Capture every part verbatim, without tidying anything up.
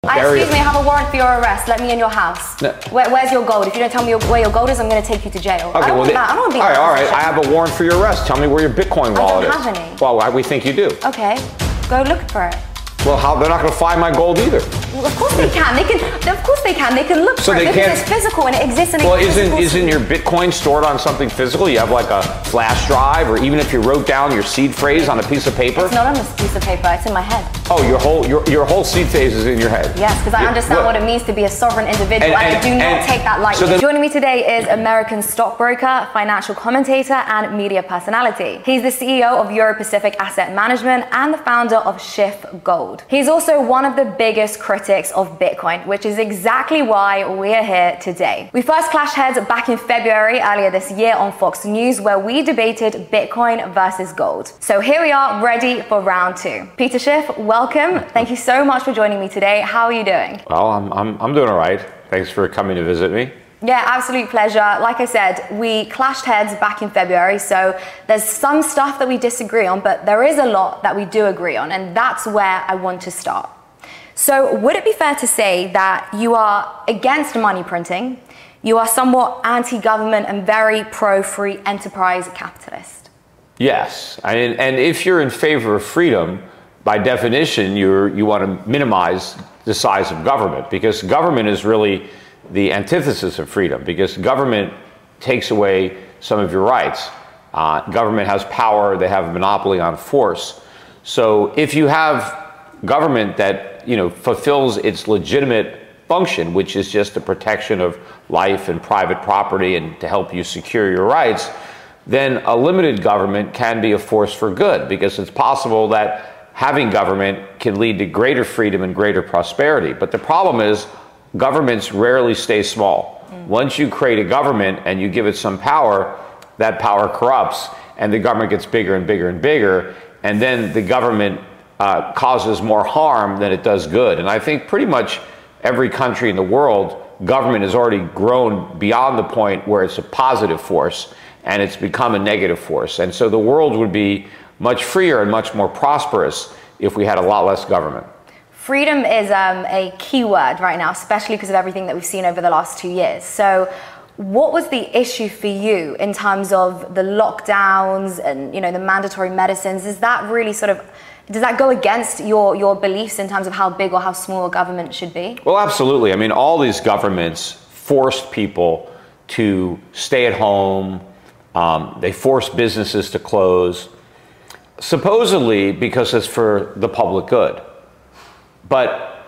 Excuse me, I have a warrant for your arrest. Let me in your house. No. Where, where's your gold? If you don't tell me where your gold is, I'm going to take you to jail. Okay, I don't well, want they, that. I don't want to be. All right, all right. I have a warrant for your arrest. Tell me where your Bitcoin wallet is. I don't have any. Well, we think you do. Okay, go look for it. Well, how, they're not going to find my gold either. Well, of course they can. They can. Of course they can. They can look so for they it because can't, it's physical and it exists in a Well, isn't physical isn't your Bitcoin stored on something physical? You have like a flash drive, or even if you wrote down your seed phrase on a piece of paper. It's not on this piece of paper. It's in my head. Oh, your whole your your whole seed phrase is in your head. Yes, because I You're, understand well, what it means to be a sovereign individual, and, and, and I do not and, take that lightly. So then, Joining me today is American stockbroker, financial commentator, and media personality. He's the C E O of Euro Pacific Asset Management and the founder of Schiff Gold. He's also one of the biggest critics of Bitcoin, which is exactly why we're here today. We first clashed heads back in February earlier this year on Fox News, where we debated Bitcoin versus gold. So here we are, ready for round two. Peter Schiff, welcome. Thank you so much for joining me today. How are you doing? Well, I'm I'm I'm doing all right. Thanks for coming to visit me. Yeah, absolute pleasure. Like I said, we clashed heads back in February, so there's some stuff that we disagree on, but there is a lot that we do agree on, and that's where I want to start. So would it be fair to say that you are against money printing, you are somewhat anti-government and very pro-free enterprise capitalist? Yes, and, and if you're in favor of freedom, by definition, you're, you want to minimize the size of government, because government is really the antithesis of freedom, because government takes away some of your rights. Uh, government has power, they have a monopoly on force. So if you have government that you know fulfills its legitimate function, which is just the protection of life and private property and to help you secure your rights, then a limited government can be a force for good, because it's possible that having government can lead to greater freedom and greater prosperity. But the problem is governments rarely stay small. Mm. Once you create a government and you give it some power, that power corrupts and the government gets bigger and bigger and bigger, and then the government Uh, causes more harm than it does good. And I think pretty much every country in the world, government has already grown beyond the point where it's a positive force and it's become a negative force. And so the world would be much freer and much more prosperous if we had a lot less government. Freedom is um, a key word right now, especially because of everything that we've seen over the last two years. So what was the issue for you in terms of the lockdowns and you know the mandatory medicines? Is that really sort of Does that go against your, your beliefs in terms of how big or how small a government should be? Well, absolutely. I mean, all these governments forced people to stay at home. Um, they forced businesses to close, supposedly because it's for the public good. But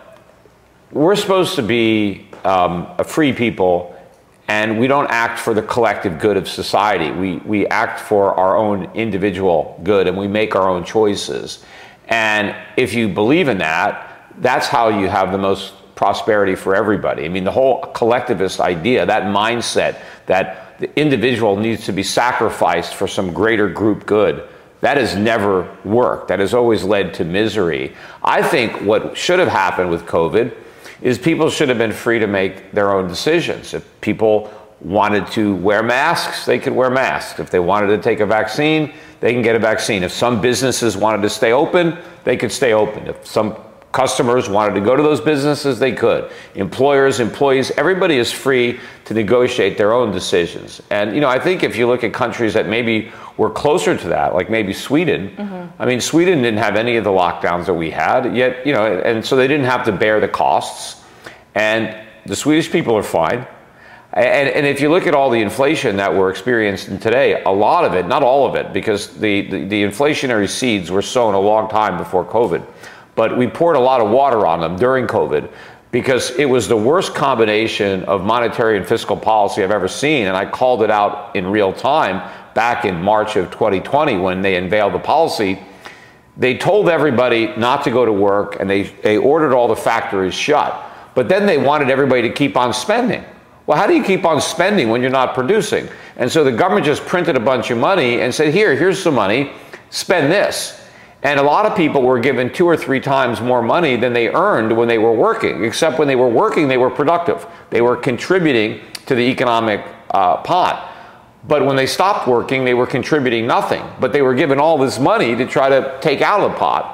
we're supposed to be um, a free people, and we don't act for the collective good of society. We, we act for our own individual good, and we make our own choices. And if you believe in that, that's how you have the most prosperity for everybody. I mean, the whole collectivist idea, that mindset that the individual needs to be sacrificed for some greater group good, that has never worked. That has always led to misery. I think what should have happened with COVID is people should have been free to make their own decisions. If people wanted to wear masks, they could wear masks. If they wanted to take a vaccine, they can get a vaccine. If some businesses wanted to stay open, they could stay open. If some customers wanted to go to those businesses, they could. Employers, employees, everybody is free to negotiate their own decisions. And, you know, I think if you look at countries that maybe were closer to that, like maybe Sweden, mm-hmm. I mean, Sweden didn't have any of the lockdowns that we had, yet, you know, and so they didn't have to bear the costs. And the Swedish people are fine. And, and if you look at all the inflation that we're experiencing today, a lot of it, not all of it, because the, the, the inflationary seeds were sown a long time before COVID, but we poured a lot of water on them during COVID because it was the worst combination of monetary and fiscal policy I've ever seen. And I called it out in real time back in March of twenty twenty when they unveiled the policy. They told everybody not to go to work, and they, they ordered all the factories shut. But then they wanted everybody to keep on spending. Well, how do you keep on spending when you're not producing? And so the government just printed a bunch of money and said, here, here's some money, spend this. And a lot of people were given two or three times more money than they earned when they were working, except when they were working, they were productive. They were contributing to the economic uh, pot. But when they stopped working, they were contributing nothing. But they were given all this money to try to take out of the pot.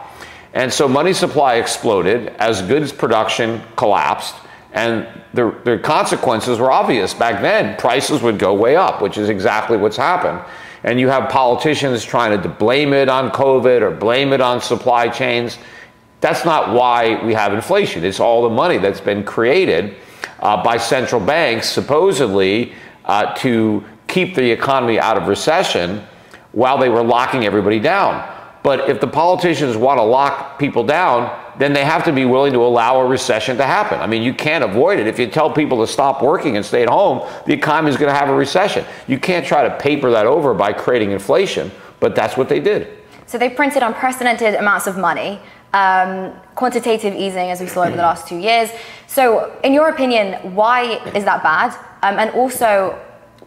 And so money supply exploded as goods production collapsed, and the, the consequences were obvious. Back then, prices would go way up, which is exactly what's happened. And you have politicians trying to blame it on COVID or blame it on supply chains. That's not why we have inflation. It's all the money that's been created uh, by central banks, supposedly, uh, to keep the economy out of recession while they were locking everybody down. But if the politicians want to lock people down, then they have to be willing to allow a recession to happen. I mean, you can't avoid it. If you tell people to stop working and stay at home, the economy is going to have a recession. You can't try to paper that over by creating inflation, but that's what they did. So they printed unprecedented amounts of money, um, quantitative easing, as we saw over the last two years. So in your opinion, why is that bad? Um, and also,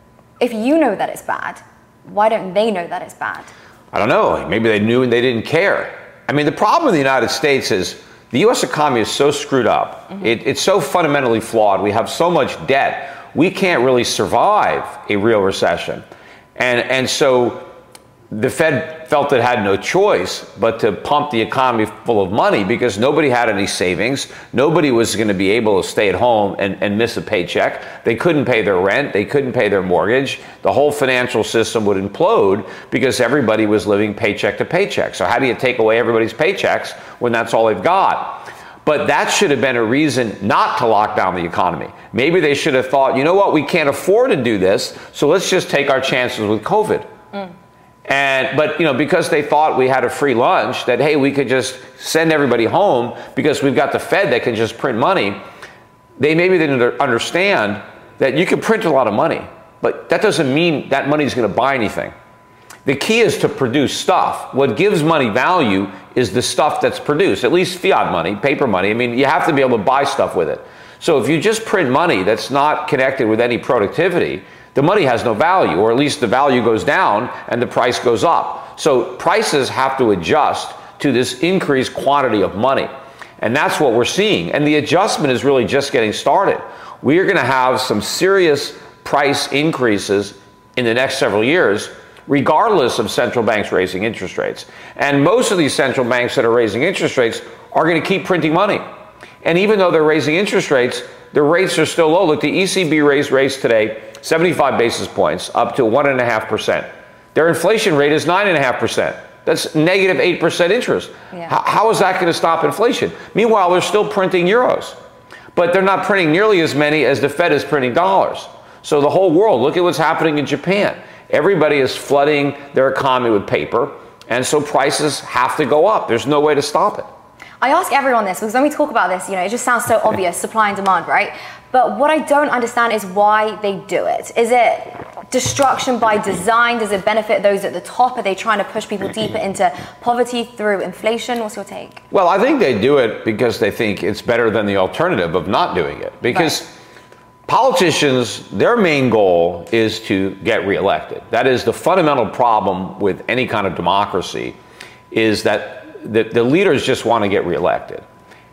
if you know that it's bad, why don't they know that it's bad? I don't know. Maybe they knew and they didn't care. I mean, the problem in the United States is the U S economy is so screwed up. Mm-hmm. It, it's so fundamentally flawed. We have so much debt. We can't really survive a real recession. And, and so the Fed felt it had no choice but to pump the economy full of money because nobody had any savings. Nobody was going to be able to stay at home and, and miss a paycheck. They couldn't pay their rent. They couldn't pay their mortgage. The whole financial system would implode because everybody was living paycheck to paycheck. So how do you take away everybody's paychecks when that's all they've got? But that should have been a reason not to lock down the economy. Maybe they should have thought, you know what, we can't afford to do this, so let's just take our chances with COVID. Mm. And, but, you know, because they thought we had a free lunch, that, hey, we could just send everybody home because we've got the Fed that can just print money, they maybe didn't understand that you can print a lot of money, but that doesn't mean that money is going to buy anything. The key is to produce stuff. What gives money value is the stuff that's produced, at least fiat money, paper money. I mean, you have to be able to buy stuff with it. So if you just print money that's not connected with any productivity, the money has no value, or at least the value goes down and the price goes up. So prices have to adjust to this increased quantity of money. And that's what we're seeing. And the adjustment is really just getting started. We are going to have some serious price increases in the next several years, regardless of central banks raising interest rates. And most of these central banks that are raising interest rates are going to keep printing money. And even though they're raising interest rates, the rates are still low. Look, the E C B raised rates today seventy-five basis points, up to one point five percent. Their inflation rate is nine point five percent. That's negative eight percent interest. Yeah. How, how is that going to stop inflation? Meanwhile, they're still printing euros. But they're not printing nearly as many as the Fed is printing dollars. So the whole world, look at what's happening in Japan. Everybody is flooding their economy with paper, and so prices have to go up. There's no way to stop it. I ask everyone this because when we talk about this, you know, it just sounds so obvious, supply and demand, right? But what I don't understand is why they do it. Is it destruction by design? Does it benefit those at the top? Are they trying to push people deeper into poverty through inflation? What's your take? Well, I think they do it because they think it's better than the alternative of not doing it. Because right. Politicians, their main goal is to get reelected. That is the fundamental problem with any kind of democracy, is that the, the leaders just want to get reelected.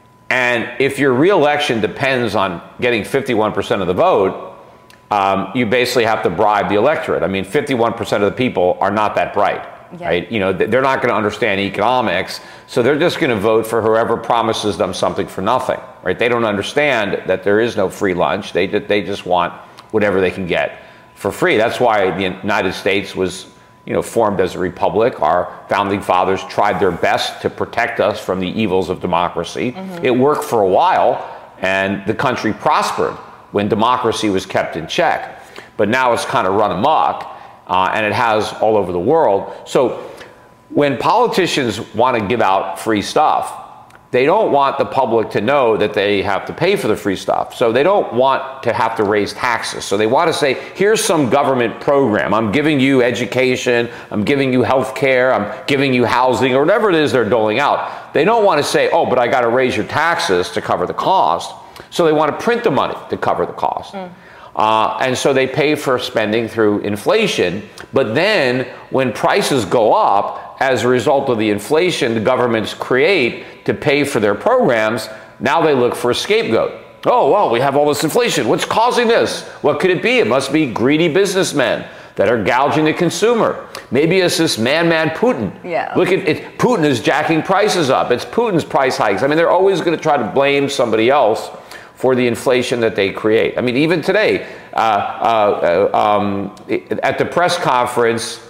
And if your reelection depends on getting fifty-one percent of the vote, um, you basically have to bribe the electorate. I mean, fifty-one percent of the people are not that bright, yeah. right? You know, they're not going to understand economics, so they're just going to vote for whoever promises them something for nothing, right? They don't understand that there is no free lunch. They they just want whatever they can get for free. That's why the United States was, you know, formed as a republic. Our founding fathers tried their best to protect us from the evils of democracy. Mm-hmm. It worked for a while, and the country prospered when democracy was kept in check. But now it's kind of run amok, uh, and it has all over the world. So when politicians want to give out free stuff, they don't want the public to know that they have to pay for the free stuff. So they don't want to have to raise taxes. So they want to say, here's some government program. I'm giving you education. I'm giving you health care. I'm giving you housing, or whatever it is they're doling out. They don't want to say, oh, but I got to raise your taxes to cover the cost. So they want to print the money to cover the cost. Mm. Uh, and so they pay for spending through inflation. But then when prices go up, as a result of the inflation the governments create to pay for their programs, now they look for a scapegoat. Oh, well, we have all this inflation. What's causing this? What could it be? It must be greedy businessmen that are gouging the consumer. Maybe it's this man-man Putin. Yeah. Look at it. Putin is jacking prices up. It's Putin's price hikes. I mean, they're always going to try to blame somebody else for the inflation that they create. I mean, even today, uh, uh, um, at the press conference,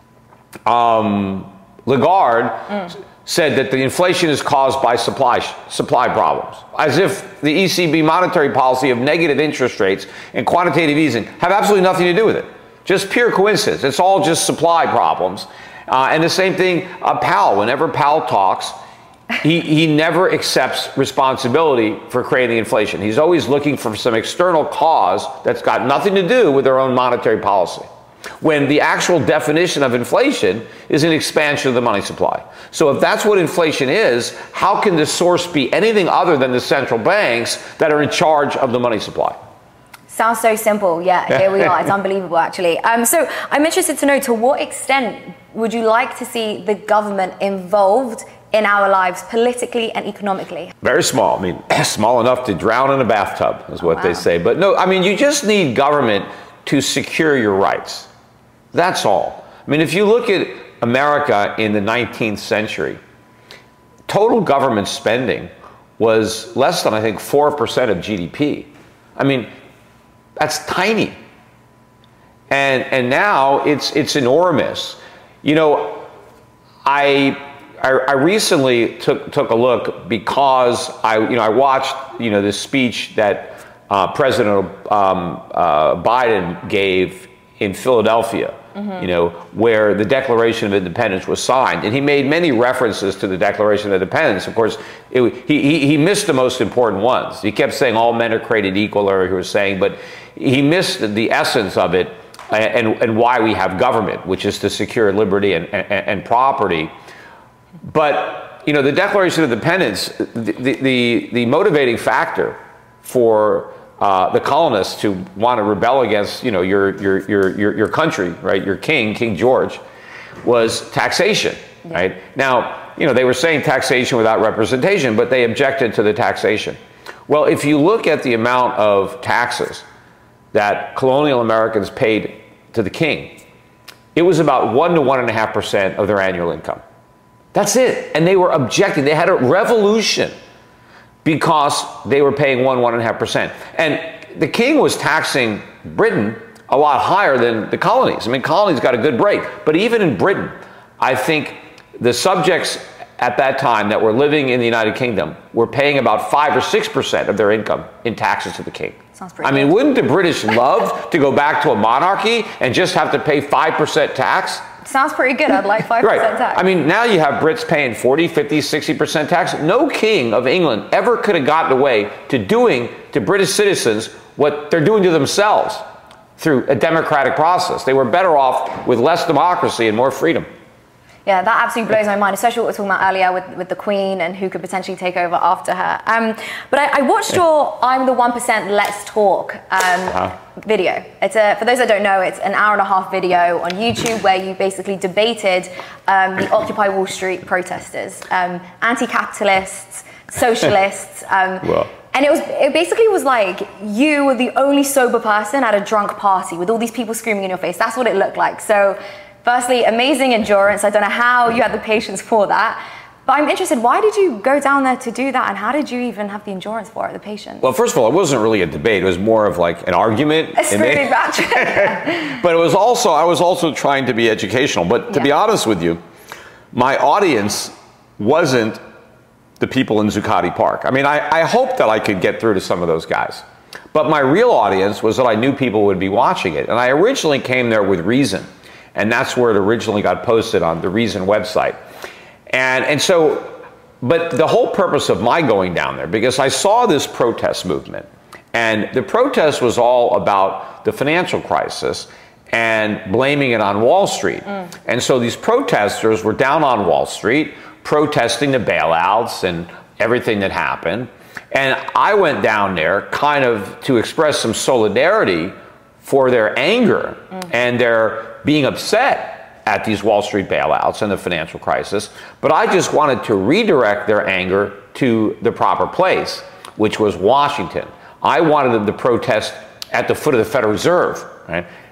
um, Lagarde mm. said that the inflation is caused by supply supply problems, as if the E C B monetary policy of negative interest rates and quantitative easing have absolutely nothing to do with it. Just pure coincidence. It's all just supply problems. Uh, and the same thing, uh, Powell, whenever Powell talks, he, he never accepts responsibility for creating inflation. He's always looking for some external cause that's got nothing to do with their own monetary policy, when the actual definition of inflation is an expansion of the money supply. So if that's what inflation is, how can the source be anything other than the central banks that are in charge of the money supply? Sounds so simple. Yeah, here we are. It's unbelievable, actually. Um, so I'm interested to know, to what extent would you like to see the government involved in our lives politically and economically? Very small. I mean, small enough to drown in a bathtub is what oh, wow. they say. But no, I mean, you just need government to secure your rights. That's all. I mean, if you look at America in the nineteenth century, total government spending was less than, I think, four percent of G D P. I mean, that's tiny. And and now it's it's enormous. You know, I I, I recently took took a look because I you know I watched you know this speech that uh, President um, uh, Biden gave in Philadelphia. Mm-hmm. You know, where the Declaration of Independence was signed, and he made many references to the Declaration of Independence. Of course, it, he, he he missed the most important ones. He kept saying all men are created equal, or he was saying, but he missed the essence of it, and and why we have government, which is to secure liberty and and, and property. But you know, the Declaration of Independence, the the, the motivating factor for Uh, the colonists to want to rebel against, you know, your your your your your country, right? Your king, King George, was taxation, yeah. right? Now, you know, they were saying taxation without representation, but they objected to the taxation. Well, if you look at the amount of taxes that colonial Americans paid to the king, it was about one to one and a half percent of their annual income. That's it, and they were objecting. They had a revolution, because they were paying one, one and a half percent. And the king was taxing Britain a lot higher than the colonies. I mean, colonies got a good break. But even in Britain, I think the subjects at that time that were living in the United Kingdom were paying about five or six percent of their income in taxes to the king. Sounds pretty I mean, good. wouldn't the British love to go back to a monarchy and just have to pay five percent tax? Sounds pretty good. I'd like five percent right. tax. I mean, now you have Brits paying forty, fifty, sixty percent tax. No king of England ever could have gotten away to doing to British citizens what they're doing to themselves through a democratic process. They were better off with less democracy and more freedom. Yeah, that absolutely blows my mind, especially what we were talking about earlier with, with the Queen and who could potentially take over after her. Um, but I, I watched your I'm the one percent Let's Talk um, uh-huh. video. It's a, for those that don't know, it's an hour and a half video on YouTube where you basically debated um, the Occupy Wall Street protesters, um, anti-capitalists, socialists. Um, well. And it was it basically was like you were the only sober person at a drunk party with all these people screaming in your face. That's what it looked like. So firstly, amazing endurance. I don't know how you had the patience for that. But I'm interested, why did you go down there to do that? And how did you even have the endurance for it, the patience? Well, first of all, it wasn't really a debate. It was more of like an argument. A screaming match. But it was also, I was also trying to be educational. But to yeah. be honest with you, my audience wasn't the people in Zuccotti Park. I mean, I, I hoped that I could get through to some of those guys. But my real audience was that I knew people would be watching it. And I originally came there with Reason. And that's where it originally got posted on the Reason website. And, and so, but the whole purpose of my going down there, because I saw this protest movement, and the protest was all about the financial crisis and blaming it on Wall Street. Mm. And so these protesters were down on Wall Street, protesting the bailouts and everything that happened. And I went down there kind of to express some solidarity for their anger mm. and their being upset at these Wall Street bailouts and the financial crisis. But I just wanted to redirect their anger to the proper place, which was Washington. I wanted them to protest at the foot of the Federal Reserve, right?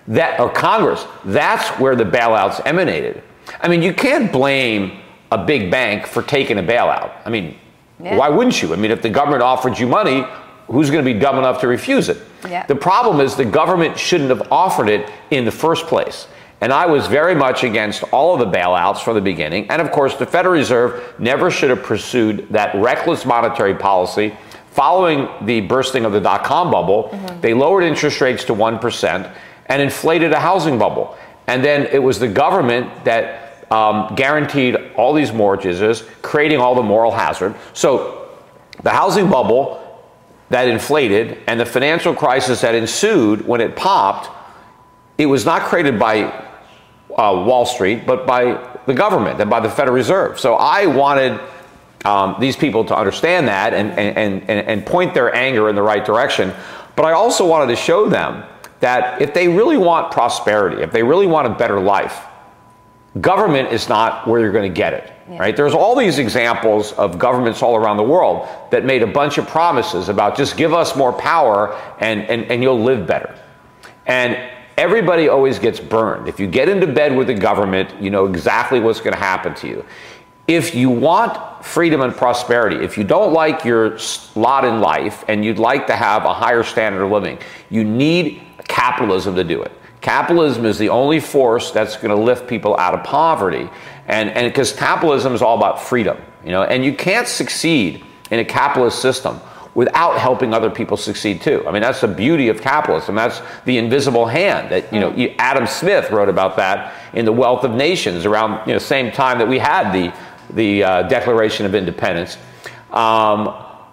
that, or Congress, that's where the bailouts emanated. I mean, you can't blame a big bank for taking a bailout. I mean, yeah. Why wouldn't you? I mean, if the government offered you money, who's going to be dumb enough to refuse it? Yeah. The problem is the government shouldn't have offered it in the first place. And I was very much against all of the bailouts from the beginning. And of course, the Federal Reserve never should have pursued that reckless monetary policy. Following the bursting of the dot-com bubble, mm-hmm. they lowered interest rates to one percent and inflated a housing bubble. And then it was the government that um, guaranteed all these mortgages, creating all the moral hazard. So the housing bubble that inflated and the financial crisis that ensued when it popped, it was not created by uh, Wall Street, but by the government and by the Federal Reserve. So I wanted um, these people to understand that and, and, and, and point their anger in the right direction. But I also wanted to show them that if they really want prosperity, if they really want a better life, government is not where you're going to get it. Yeah. Right? There's all these examples of governments all around the world that made a bunch of promises about just give us more power and, and, and you'll live better. And everybody always gets burned. If you get into bed with the government, you know exactly what's going to happen to you. If you want freedom and prosperity, if you don't like your lot in life and you'd like to have a higher standard of living, you need capitalism to do it. Capitalism is the only force that's going to lift people out of poverty. And and because capitalism is all about freedom, you know, and you can't succeed in a capitalist system without helping other people succeed too. I mean, that's the beauty of capitalism. That's the invisible hand that, you know, Adam Smith wrote about that in The Wealth of Nations around, you know, same time that we had the, the uh, Declaration of Independence. Um,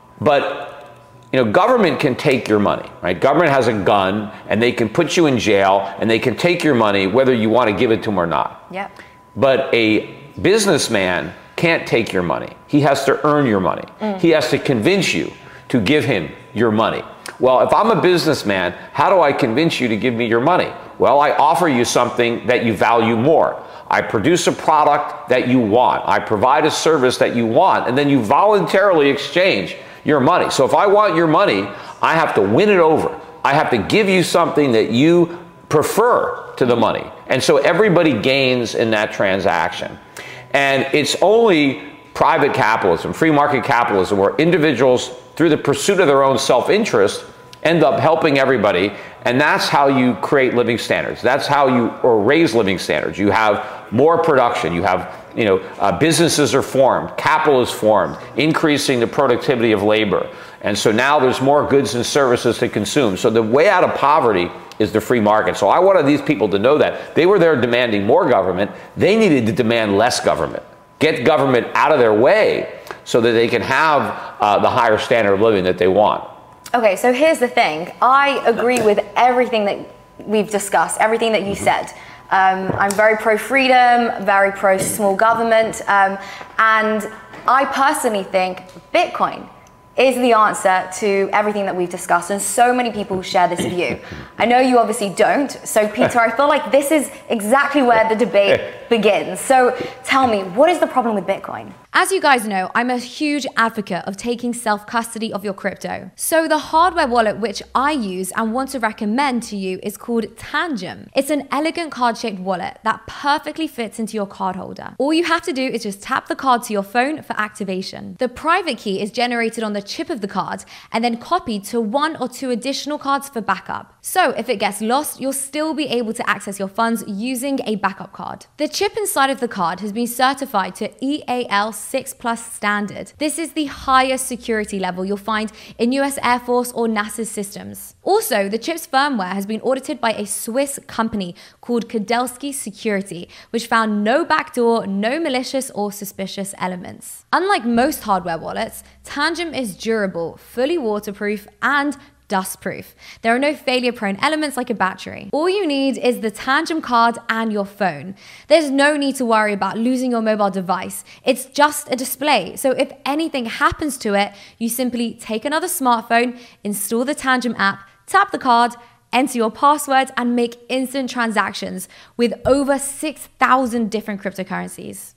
but, you know, government can take your money, right? Government has a gun and they can put you in jail and they can take your money whether you want to give it to them or not. Yep. But a businessman can't take your money. He has to earn your money. Mm. He has to convince you to give him your money. Well, if I'm a businessman, how do I convince you to give me your money? Well, I offer you something that you value more. I produce a product that you want. I provide a service that you want, and then you voluntarily exchange your money. So if I want your money, I have to win it over. I have to give you something that you prefer to the money. And so everybody gains in that transaction. And it's only private capitalism, free market capitalism, where individuals, through the pursuit of their own self-interest, end up helping everybody. And that's how you create living standards. That's how you or raise living standards. You have more production. You have, you know, uh, businesses are formed, capital is formed, increasing the productivity of labor. And so now there's more goods and services to consume. So the way out of poverty is the free market. So I wanted these people to know that. They were there demanding more government. They needed to demand less government. Get government out of their way so that they can have uh, the higher standard of living that they want. Okay, so here's the thing. I agree with everything that we've discussed, everything that you said. Um, I'm very pro-freedom, very pro-small government, um, and I personally think Bitcoin is the answer to everything that we've discussed, and so many people share this view. I know you obviously don't, so Peter, I feel like this is exactly where the debate begins. So tell me, what is the problem with Bitcoin? As you guys know, I'm a huge advocate of taking self-custody of your crypto. So the hardware wallet which I use and want to recommend to you is called Tangem. It's an elegant card-shaped wallet that perfectly fits into your card holder. All you have to do is just tap the card to your phone for activation. The private key is generated on the chip of the card and then copied to one or two additional cards for backup. So if it gets lost, you'll still be able to access your funds using a backup card. The chip inside of the card has been certified to E A L six plus standard. This is the highest security level you'll find in U S Air Force or NASA's systems. Also, the chip's firmware has been audited by a Swiss company called Kudelski Security, which found no backdoor, no malicious or suspicious elements. Unlike most hardware wallets, Tangem is durable, fully waterproof, and dust-proof. There are no failure-prone elements like a battery. All you need is the Tangem card and your phone. There's no need to worry about losing your mobile device. It's just a display. So if anything happens to it, you simply take another smartphone, install the Tangem app, tap the card, enter your password, and make instant transactions with over six thousand different cryptocurrencies.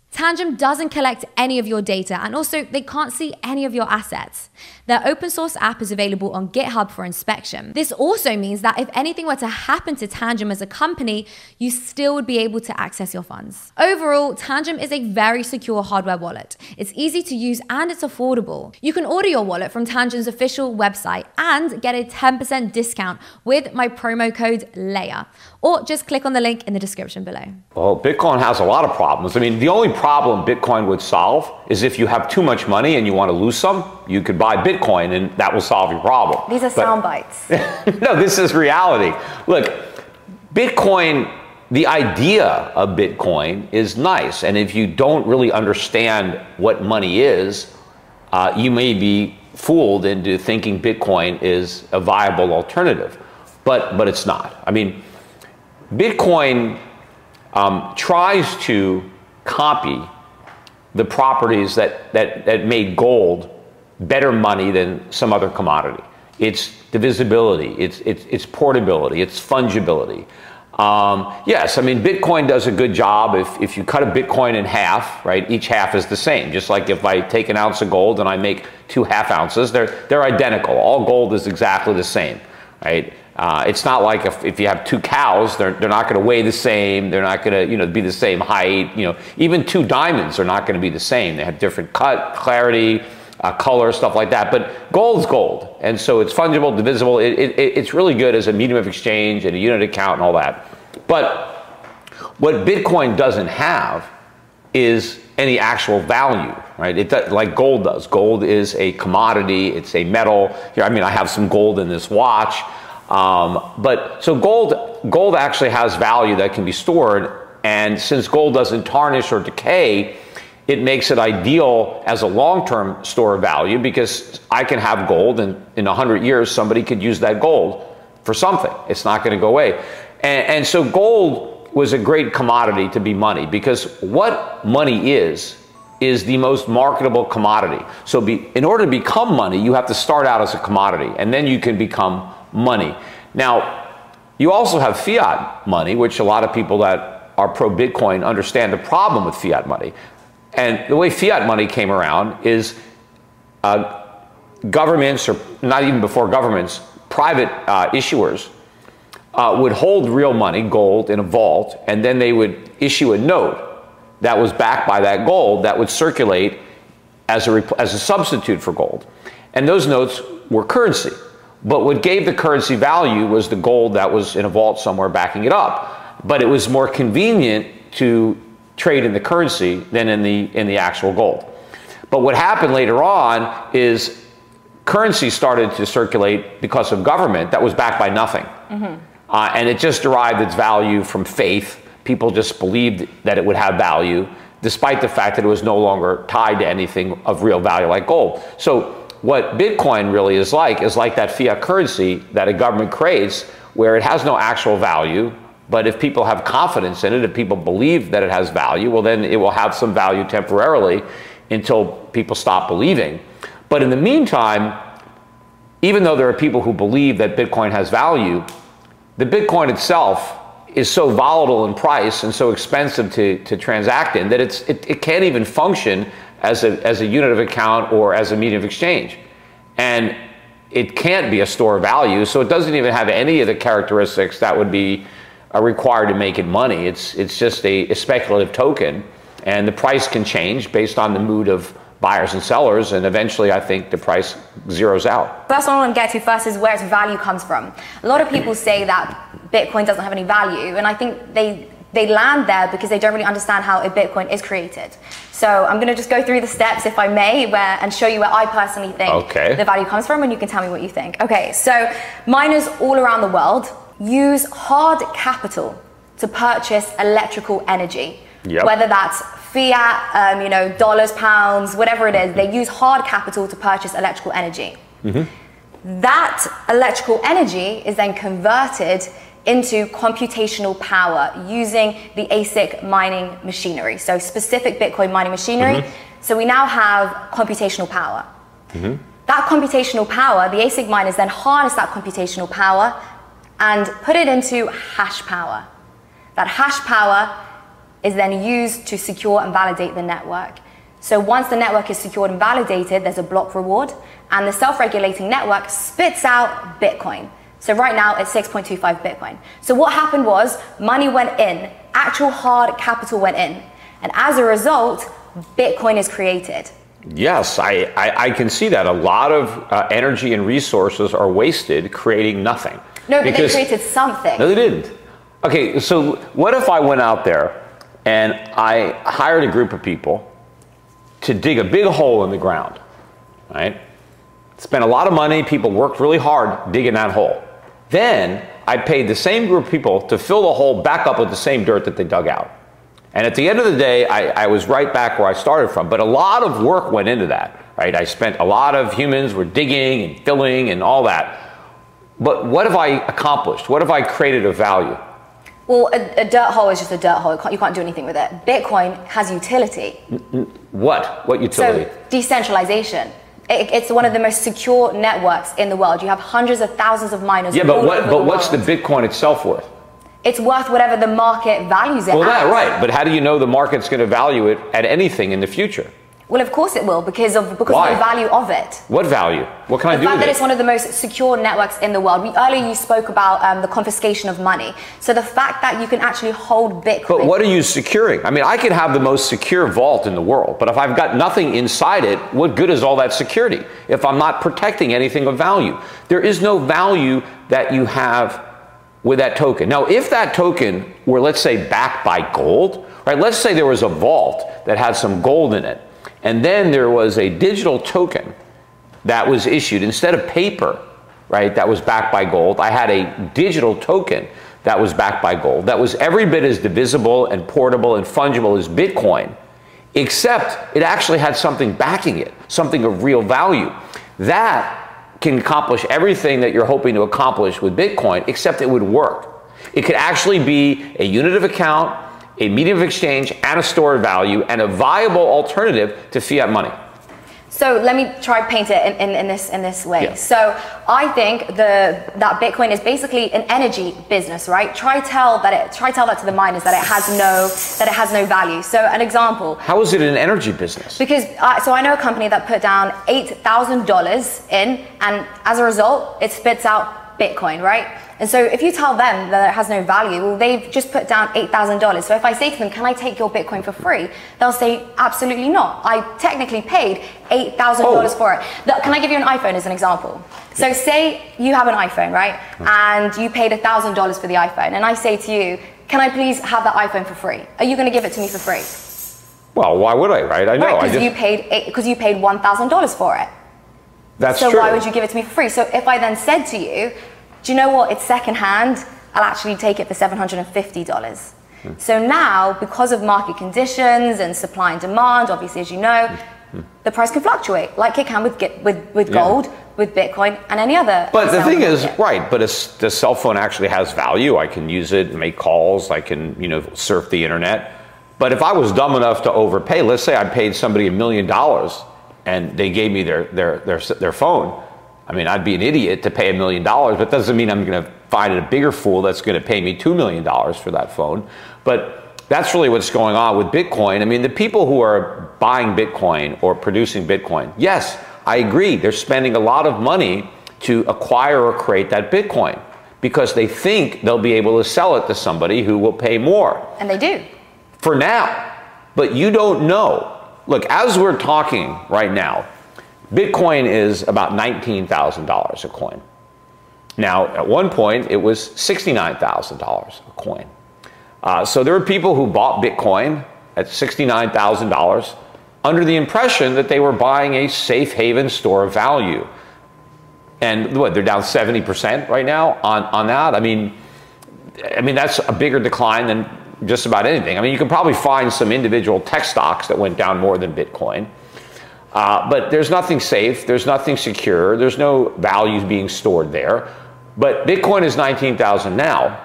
Tangem doesn't collect any of your data, and also they can't see any of your assets. Their open source app is available on GitHub for inspection. This also means that if anything were to happen to Tangem as a company, you still would be able to access your funds. Overall, Tangem is a very secure hardware wallet. It's easy to use and it's affordable. You can order your wallet from Tangem's official website and get a ten percent discount with my promo code LEIA, or just click on the link in the description below. Well, Bitcoin has a lot of problems. I mean, the only problem Bitcoin would solve is if you have too much money and you want to lose some, you could buy Bitcoin and that will solve your problem. These are but, sound bites. No, this is reality. Look, Bitcoin, the idea of Bitcoin is nice. And if you don't really understand what money is, uh, you may be fooled into thinking Bitcoin is a viable alternative. But, but it's not. I mean, Bitcoin um, tries to copy the properties that, that, that made gold better money than some other commodity. It's divisibility, it's, it's, it's portability, it's fungibility. Um, yes, I mean, Bitcoin does a good job if, if you cut a Bitcoin in half, right? Each half is the same. Just like if I take an ounce of gold and I make two half ounces, they're, they're identical. All gold is exactly the same, right? Uh, it's not like if, if you have two cows, they're, they're not going to weigh the same. They're not going to, you know, be the same height. You know, even two diamonds are not going to be the same. They have different cut, clarity, uh, color, stuff like that. But gold's gold. And so it's fungible, divisible. It, it, it's really good as a medium of exchange and a unit account and all that. But what Bitcoin doesn't have is any actual value, right? It does, like gold does. Gold is a commodity. It's a metal. Here, I mean, I have some gold in this watch. Um, but so gold, gold actually has value that can be stored, and since gold doesn't tarnish or decay, it makes it ideal as a long-term store of value, because I can have gold and in a hundred years somebody could use that gold for something. It's not going to go away. And, and so gold was a great commodity to be money, because what money is is the most marketable commodity. So be, in order to become money, you have to start out as a commodity, and then you can become money. Now, you also have fiat money, which a lot of people that are pro-Bitcoin understand the problem with fiat money. And the way fiat money came around is uh, governments, or not even before governments, private uh, issuers uh, would hold real money, gold, in a vault, and then they would issue a note that was backed by that gold that would circulate as a, as a substitute for gold. And those notes were currency. But what gave the currency value was the gold that was in a vault somewhere backing it up. But it was more convenient to trade in the currency than in the, in the actual gold. But what happened later on is currency started to circulate because of government that was backed by nothing. Mm-hmm. uh, and it just derived its value from faith. People just believed that it would have value, despite the fact that it was no longer tied to anything of real value like gold. So what Bitcoin really is like is like that fiat currency that a government creates, where it has no actual value, but if people have confidence in it, if people believe that it has value, well, then it will have some value temporarily until people stop believing. But in the meantime, even though there are people who believe that Bitcoin has value, the Bitcoin itself is so volatile in price and so expensive to, to transact in that it's, it, it can't even function as a, as a unit of account or as a medium of exchange. And it can't be a store of value, so it doesn't even have any of the characteristics that would be uh, required to make it money. It's, it's just a, a speculative token, and the price can change based on the mood of buyers and sellers, and eventually I think the price zeroes out. First one I want to get to first is where its value comes from. A lot of people say that Bitcoin doesn't have any value, and I think they they land there because they don't really understand how a Bitcoin is created. So I'm going to just go through the steps, if I may, where and show you where I personally think okay. the value comes from, and you can tell me what you think. Okay, so miners all around the world use hard capital to purchase electrical energy, yep. whether that's fiat, um, you know, dollars, pounds, whatever it is. They use hard capital to purchase electrical energy. Mm-hmm. That electrical energy is then converted into computational power using the A S I C mining machinery, so specific Bitcoin mining machinery. Mm-hmm. So we now have computational power. Mm-hmm. That computational power, the A S I C miners then harness that computational power and put it into hash power. That hash power is then used to secure and validate the network. So once the network is secured and validated, there's a block reward, and the self-regulating network spits out Bitcoin. So right now it's six point two five Bitcoin. So what happened was money went in, actual hard capital went in, and as a result, Bitcoin is created. Yes, I, I, I can see that. A lot of uh, energy and resources are wasted creating nothing. No, but they created something. No, they didn't. Okay, so what if I went out there and I hired a group of people to dig a big hole in the ground, right? Spent a lot of money, people worked really hard digging that hole. Then I paid the same group of people to fill the hole back up with the same dirt that they dug out. And at the end of the day, I, I was right back where I started from. But a lot of work went into that, right? I spent a lot of humans were digging and filling and all that. But what have I accomplished? What have I created of value? Well, a, a dirt hole is just a dirt hole. You can't, you can't do anything with it. Bitcoin has utility. What? What utility? So decentralization. It, it's one of the most secure networks in the world. You have hundreds of thousands of miners. Yeah, but what? But the what's the Bitcoin itself worth? It's worth whatever the market values it well, at. Well, that right. But how do you know the market's going to value it at anything in the future? Well, of course it will, because of because Why? of the value of it. What value? What can I the do fact with that it? It's one of the most secure networks in the world. We, earlier you spoke about um, the confiscation of money. So the fact that you can actually hold Bitcoin. But what are you securing? I mean, I could have the most secure vault in the world, but if I've got nothing inside it, what good is all that security if I'm not protecting anything of value? There is no value that you have with that token. Now, if that token were, let's say, backed by gold, right? Let's say there was a vault that had some gold in it, and then there was a digital token that was issued instead of paper, right? That was backed by gold. I had a digital token that was backed by gold that was every bit as divisible and portable and fungible as Bitcoin, except it actually had something backing it, something of real value. That can accomplish everything that you're hoping to accomplish with Bitcoin, except it would work. It could actually be a unit of account, a medium of exchange, and a store of value, and a viable alternative to fiat money. So let me try to paint it in, in, in this in this way. Yeah. So I think the that Bitcoin is basically an energy business, right? Try tell that it try tell that to the miners that it has no that it has no value. So an example. How is it an energy business? Because uh, so I know a company that put down eight thousand dollars in, and as a result, it spits out Bitcoin, right? And so if you tell them that it has no value, well, they've just put down eight thousand dollars. So if I say to them, can I take your Bitcoin for free? They'll say, absolutely not. I technically paid eight thousand dollars oh. for it. The, can I give you an iPhone as an example? So say you have an iPhone, right? And you paid one thousand dollars for the iPhone. And I say to you, can I please have that iPhone for free? Are you going to give it to me for free? Well, why would I, right? I know. Right, because just... you paid, because you paid one thousand dollars for it. That's so true. So why would you give it to me for free? So if I then said to you, do you know what, it's secondhand, I'll actually take it for seven hundred fifty dollars. Hmm. So now, because of market conditions and supply and demand, obviously, as you know, hmm. the price can fluctuate, like it can with with, with gold, yeah. with Bitcoin, and any other. But the thing is, right, but a, the cell phone actually has value. I can use it, make calls, I can, you know, surf the internet. But if I was dumb enough to overpay, let's say I paid somebody a million dollars and they gave me their, their, their, their phone, I mean, I'd be an idiot to pay a million dollars, but doesn't mean I'm going to find a bigger fool that's going to pay me two million dollars for that phone. But that's really what's going on with Bitcoin. I mean, the people who are buying Bitcoin or producing Bitcoin, yes, I agree. They're spending a lot of money to acquire or create that Bitcoin because they think they'll be able to sell it to somebody who will pay more. And they do. For now. But you don't know. Look, as we're talking right now, Bitcoin is about nineteen thousand dollars a coin. Now, at one point, it was sixty-nine thousand dollars a coin. Uh, so there were people who bought Bitcoin at sixty-nine thousand dollars under the impression that they were buying a safe haven store of value. And what, they're down seventy percent right now on, on that? I mean, I mean, that's a bigger decline than just about anything. I mean, you can probably find some individual tech stocks that went down more than Bitcoin. Uh, but there's nothing safe, there's nothing secure, there's no values being stored there. But Bitcoin is nineteen thousand now.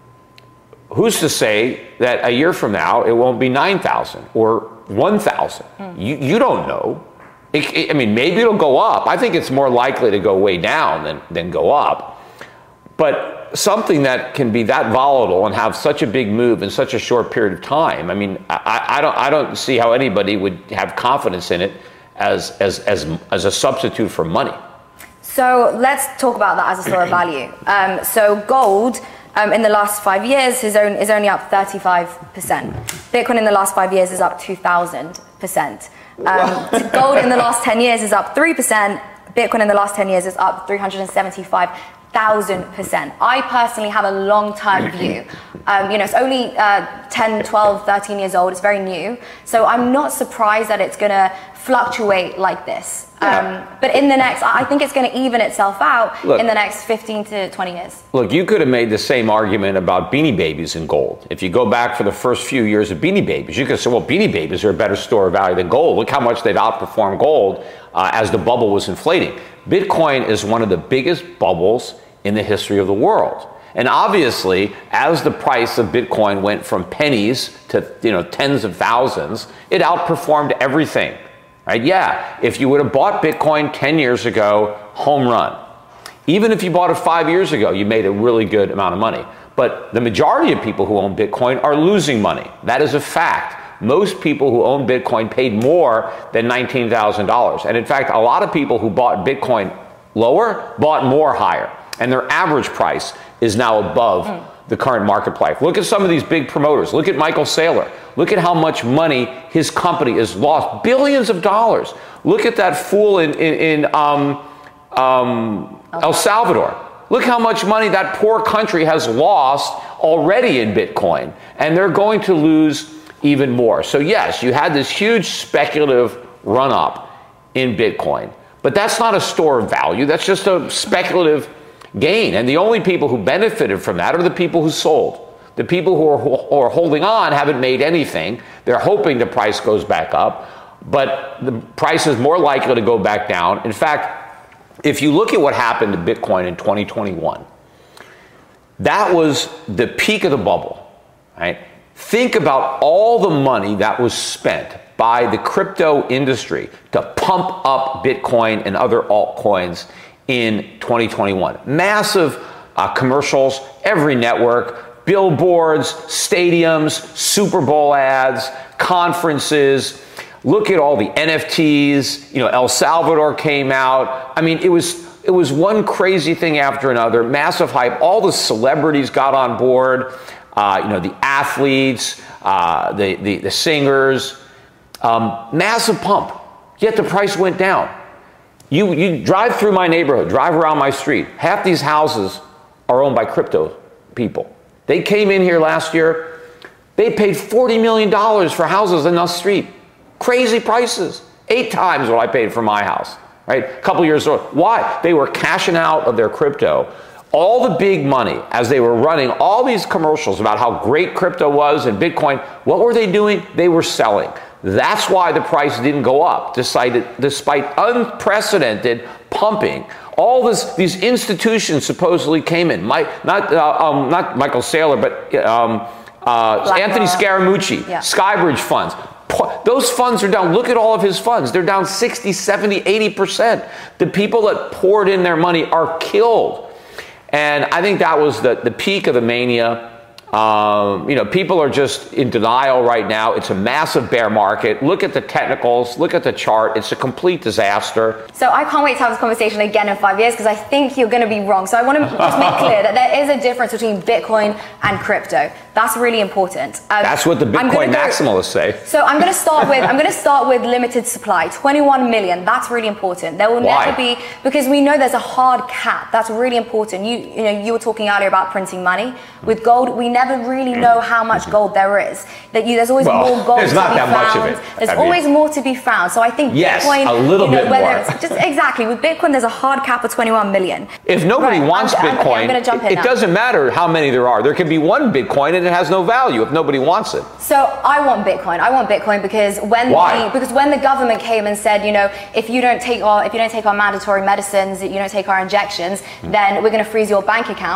Who's to say that a year from now it won't be nine thousand or one thousand? Mm. You, you don't know. It, it, I mean, maybe it'll go up. I think it's more likely to go way down than, than go up. But something that can be that volatile and have such a big move in such a short period of time, I mean, I, I don't I don't see how anybody would have confidence in it as as as as a substitute for money. So let's talk about that as a store of value. Um, so gold um, in the last five years is, own, is only up thirty-five percent. Bitcoin in the last five years is up two thousand percent. Um, gold in the last ten years is up three percent. Bitcoin in the last ten years is up three hundred seventy-five thousand percent. I personally have a long-term view. Um, you know, it's only uh, ten, twelve, thirteen years old. It's very new. So I'm not surprised that it's going to fluctuate like this. Yeah. Um, but in the next, I think it's going to even itself out Look, in the next fifteen to twenty years. Look, you could have made the same argument about Beanie Babies and gold. If you go back for the first few years of Beanie Babies, you could say, well, Beanie Babies are a better store of value than gold. Look how much they've outperformed gold uh, as the bubble was inflating. Bitcoin is one of the biggest bubbles in the history of the world. And obviously, as the price of Bitcoin went from pennies to, you know, tens of thousands, it outperformed everything. Right? Yeah, if you would have bought Bitcoin ten years ago, home run. Even if you bought it five years ago, you made a really good amount of money. But the majority of people who own Bitcoin are losing money. That is a fact. Most people who own Bitcoin paid more than nineteen thousand dollars. And in fact, a lot of people who bought Bitcoin lower bought more higher. And their average price is now above mm. the current market price. Look at some of these big promoters. Look at Michael Saylor. Look at how much money his company has lost. Billions of dollars. Look at that fool in, in, in um, um, El Salvador. Look how much money that poor country has lost already in Bitcoin. And they're going to lose even more. So yes, you had this huge speculative run-up in Bitcoin. But that's not a store of value. That's just a speculative gain. And the only people who benefited from that are the people who sold. The people who are, who are holding on haven't made anything. They're hoping the price goes back up, but the price is more likely to go back down. In fact, if you look at what happened to Bitcoin in twenty twenty-one, that was the peak of the bubble, right? Think about all the money that was spent by the crypto industry to pump up Bitcoin and other altcoins in twenty twenty-one. Massive uh, commercials, every network, billboards, stadiums, Super Bowl ads, conferences. Look at all the N F Ts. You know, El Salvador came out. I mean, it was it was one crazy thing after another. Massive hype. All the celebrities got on board. Uh, you know, the athletes, uh, the, the the singers. Um, massive pump. Yet the price went down. You, you drive through my neighborhood, drive around my street. Half these houses are owned by crypto people. They came in here last year. They paid forty million dollars for houses in the street. Crazy prices. Eight times what I paid for my house. Right? A couple years ago. Why? They were cashing out of their crypto. All the big money, as they were running all these commercials about how great crypto was and Bitcoin, what were they doing? They were selling. That's why the price didn't go up, despite, despite unprecedented pumping. All this, these institutions supposedly came in. My, not, uh, um, not Michael Saylor, but um, uh, Anthony Scaramucci, yeah. Skybridge funds. Those funds are down. Look at all of his funds. They're down sixty, seventy, eighty percent. The people that poured in their money are killed. And I think that was the, the peak of the mania. Um, you know, people are just in denial right now. It's a massive bear market. Look at the technicals. Look at the chart. It's a complete disaster. So I can't wait to have this conversation again in five years because I think you're going to be wrong. So I want to just make clear that there is a difference between Bitcoin and crypto. That's really important. Um, That's what the Bitcoin maximalists say. So I'm going to start with I'm going to start with limited supply, twenty-one million. That's really important. There will Why? never be, because we know there's a hard cap. That's really important. You you know you were talking earlier about printing money. With gold, we never really know how much gold there is. That you, there's always well, more gold there's to not be that found. Much of it. There's I always mean, more to be found. So I think yes, Bitcoin, a little you know, bit whether more. It's just exactly with Bitcoin, there's a hard cap of twenty-one million. If nobody right, wants I'm, Bitcoin, I'm, I'm gonna jump in it now. doesn't matter how many there are. There can be one Bitcoin and it has no value if nobody wants it. So I want Bitcoin. I want Bitcoin because when Why? the, because when the government came and said, you know, if you don't take our if you don't take our mandatory medicines, you don't take our injections, mm. then we're going to freeze your bank accounts.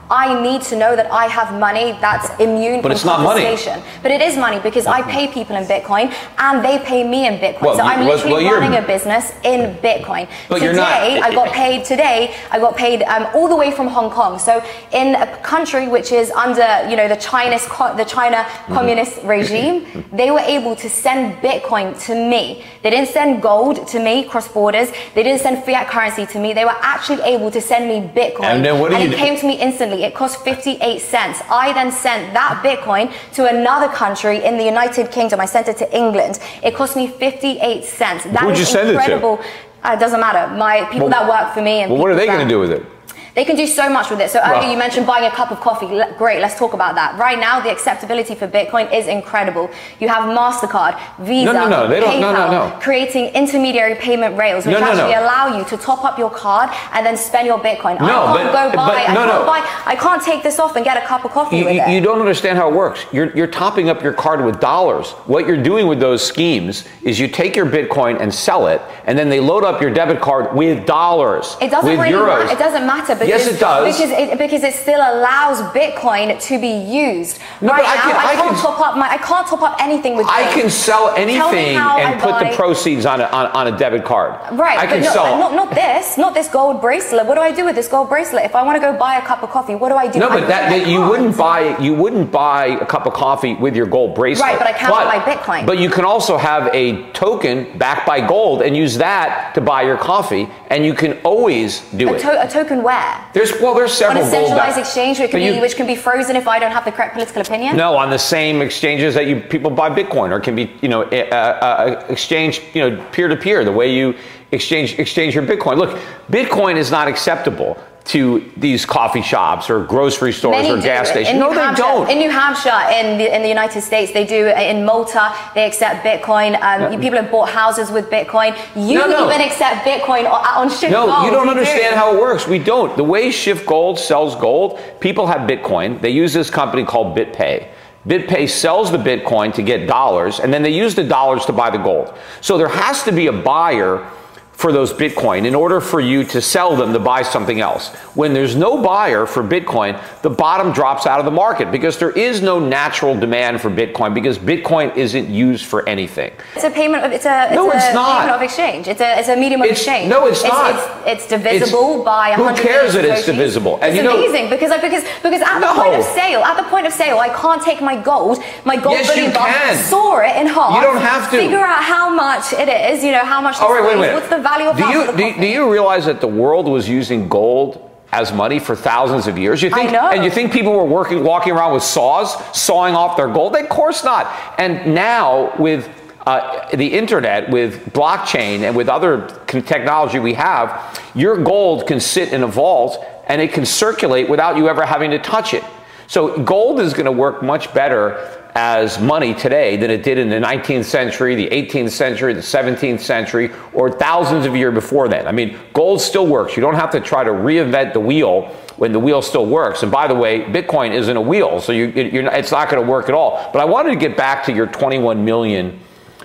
I need to know that I have money that's immune but from it's not money. confiscation. But it is money because I pay people in Bitcoin and they pay me in Bitcoin. Well, so I'm you, well, literally well, running a business in Bitcoin. But today, you're not, I got paid today, I got paid um, all the way from Hong Kong. So in a country which is under, you know, the Chinese, the China mm-hmm. communist regime, they were able to send Bitcoin to me. They didn't send gold to me, cross borders. They didn't send fiat currency to me. They were actually able to send me Bitcoin. And then what do and you it do? came to me instantly. It cost fifty-eight cents. I then sent that Bitcoin to another country in the United Kingdom. I sent it to England. It cost me fifty-eight cents. That Who'd you is send incredible. it to? Uh, it doesn't matter. My people Well, that work for me and well, what are they people going that- to do with it? They can do so much with it. So earlier Well- you mentioned buying a cup of coffee. Le- Great, let's talk about that. Right now, the acceptability for Bitcoin is incredible. You have MasterCard, Visa, No, no, no, they don't- PayPal, no, no, no. creating intermediary payment rails, which No, no, no. actually allow you to top up your card and then spend your Bitcoin. I No, can't but- go buy, but- I no, can't no. buy, I can't take this off and get a cup of coffee You, with you, it. you don't understand how it works. You're, you're topping up your card with dollars. What you're doing with those schemes is you take your Bitcoin and sell it, and then they load up your debit card with dollars. It doesn't with really euros. matter. It doesn't matter because Yes, it does. because it, because it still allows Bitcoin to be used. No, right but I now, can- I, I can't can- top up my. I can't top up anything with. I gold. can sell Tell me anything how and I put buy- the proceeds on a, on, on a debit card. Right, I can but no, sell. not, not this, not this gold bracelet. What do I do with this gold bracelet? If I want to go buy a cup of coffee, what do I do? No, I- but that, I that you can't. wouldn't buy you wouldn't buy a cup of coffee with your gold bracelet. Right, but I can buy Bitcoin. But you can also have a token backed by gold and use that to buy your coffee, and you can always do A, it. to- a token where? There's well, there's On several a gold centralized back- exchange, which can, But be, you- which can be frozen if I don't have the correct political opinion? No, on the same exchanges that you people buy Bitcoin, or can be, you know, uh, uh, exchange, you know, peer to peer. The way you exchange exchange your Bitcoin. Look, Bitcoin is not acceptable to these coffee shops or grocery stores Many or do. gas stations. In No, New they Hampshire- don't. In New Hampshire, in the in the United States, they do. In Malta, they accept Bitcoin. Um, No. People have bought houses with Bitcoin. You No, no. even accept Bitcoin on, on Shift No, Gold. you don't do. understand how it works. We don't. The way Shift Gold sells gold, people have Bitcoin. They use this company called BitPay. BitPay sells the Bitcoin to get dollars, and then they use the dollars to buy the gold. So there has to be a buyer for those Bitcoin in order for you to sell them to buy something else. When there's no buyer for Bitcoin, the bottom drops out of the market because there is no natural demand for Bitcoin because Bitcoin isn't used for anything. It's a payment of it's a it's No, a it's not. payment of exchange. It's a it's a medium of It's- exchange. no, it's not. It's, it's divisible It's- by who one hundred cares that it's Satoshis. divisible? And It's you know- amazing because I, because because at the No. point of sale, at the point of sale, I can't take my gold, my gold Yes, bullion you bar, can. saw it in half. You don't have to. Figure out how much it is. You know how much. All right, this wait a weighs, minute. What's the value of do that you for the do, coffee? do you realize that the world was using gold as money for thousands of years? You think, I know. And you think people were working, walking around with saws, sawing off their gold? Of course not. And now with uh, the internet, with blockchain, and with other con- technology we have, your gold can sit in a vault and it can circulate without you ever having to touch it. So gold is going to work much better as money today than it did in the nineteenth century, the eighteenth century, the seventeenth century, or thousands of years before then. I mean, gold still works. You don't have to try to reinvent the wheel when the wheel still works. And by the way, Bitcoin isn't a wheel, so you, you're not, it's not going to work at all. But I wanted to get back to your twenty-one million,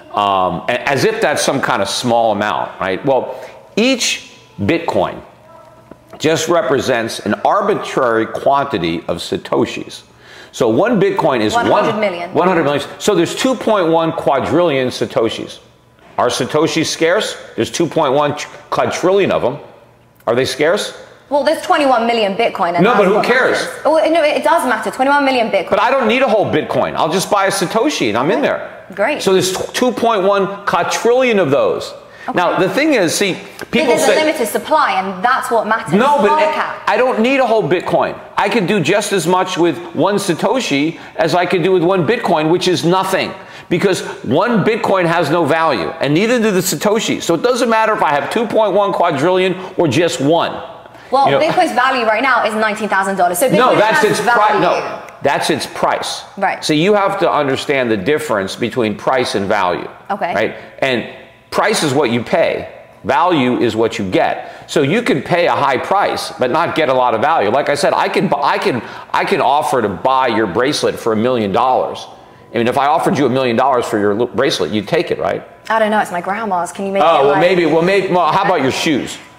um, as if that's some kind of small amount, right? Well, each Bitcoin just represents an arbitrary quantity of Satoshis. So one Bitcoin is one hundred million. one hundred million. So there's two point one quadrillion Satoshis. Are Satoshis scarce? There's two point one quadrillion of them. Are they scarce? Well, there's twenty-one million Bitcoin. And No, that's but who what cares? matters. Oh, no, it does matter. twenty-one million Bitcoin. But I don't need a whole Bitcoin. I'll just buy a Satoshi and I'm in there. Great. So there's two point one quadrillion of those. Okay. Now, the thing is, see, people There's say... a limited supply, and that's what matters. No, but Hard I, cap. I don't need a whole Bitcoin. I can do just as much with one Satoshi as I can do with one Bitcoin, which is nothing. Because one Bitcoin has no value, and neither do the Satoshis. So it doesn't matter if I have two point one quadrillion or just one. Well, You know- Bitcoin's value right now is nineteen thousand dollars. So Bitcoin No, that's has its value. price. No, that's its price. Right. So you have to understand the difference between price and value. Okay. Right. And price is what you pay. Value is what you get. So you can pay a high price, but not get a lot of value. Like I said, I can, I can, I can offer to buy your bracelet for a million dollars. I mean, if I offered you a million dollars for your bracelet, you'd take it, right? I don't know. It's my grandma's. Can you make it Oh, well, like- maybe. Well, maybe. Well, how about your shoes?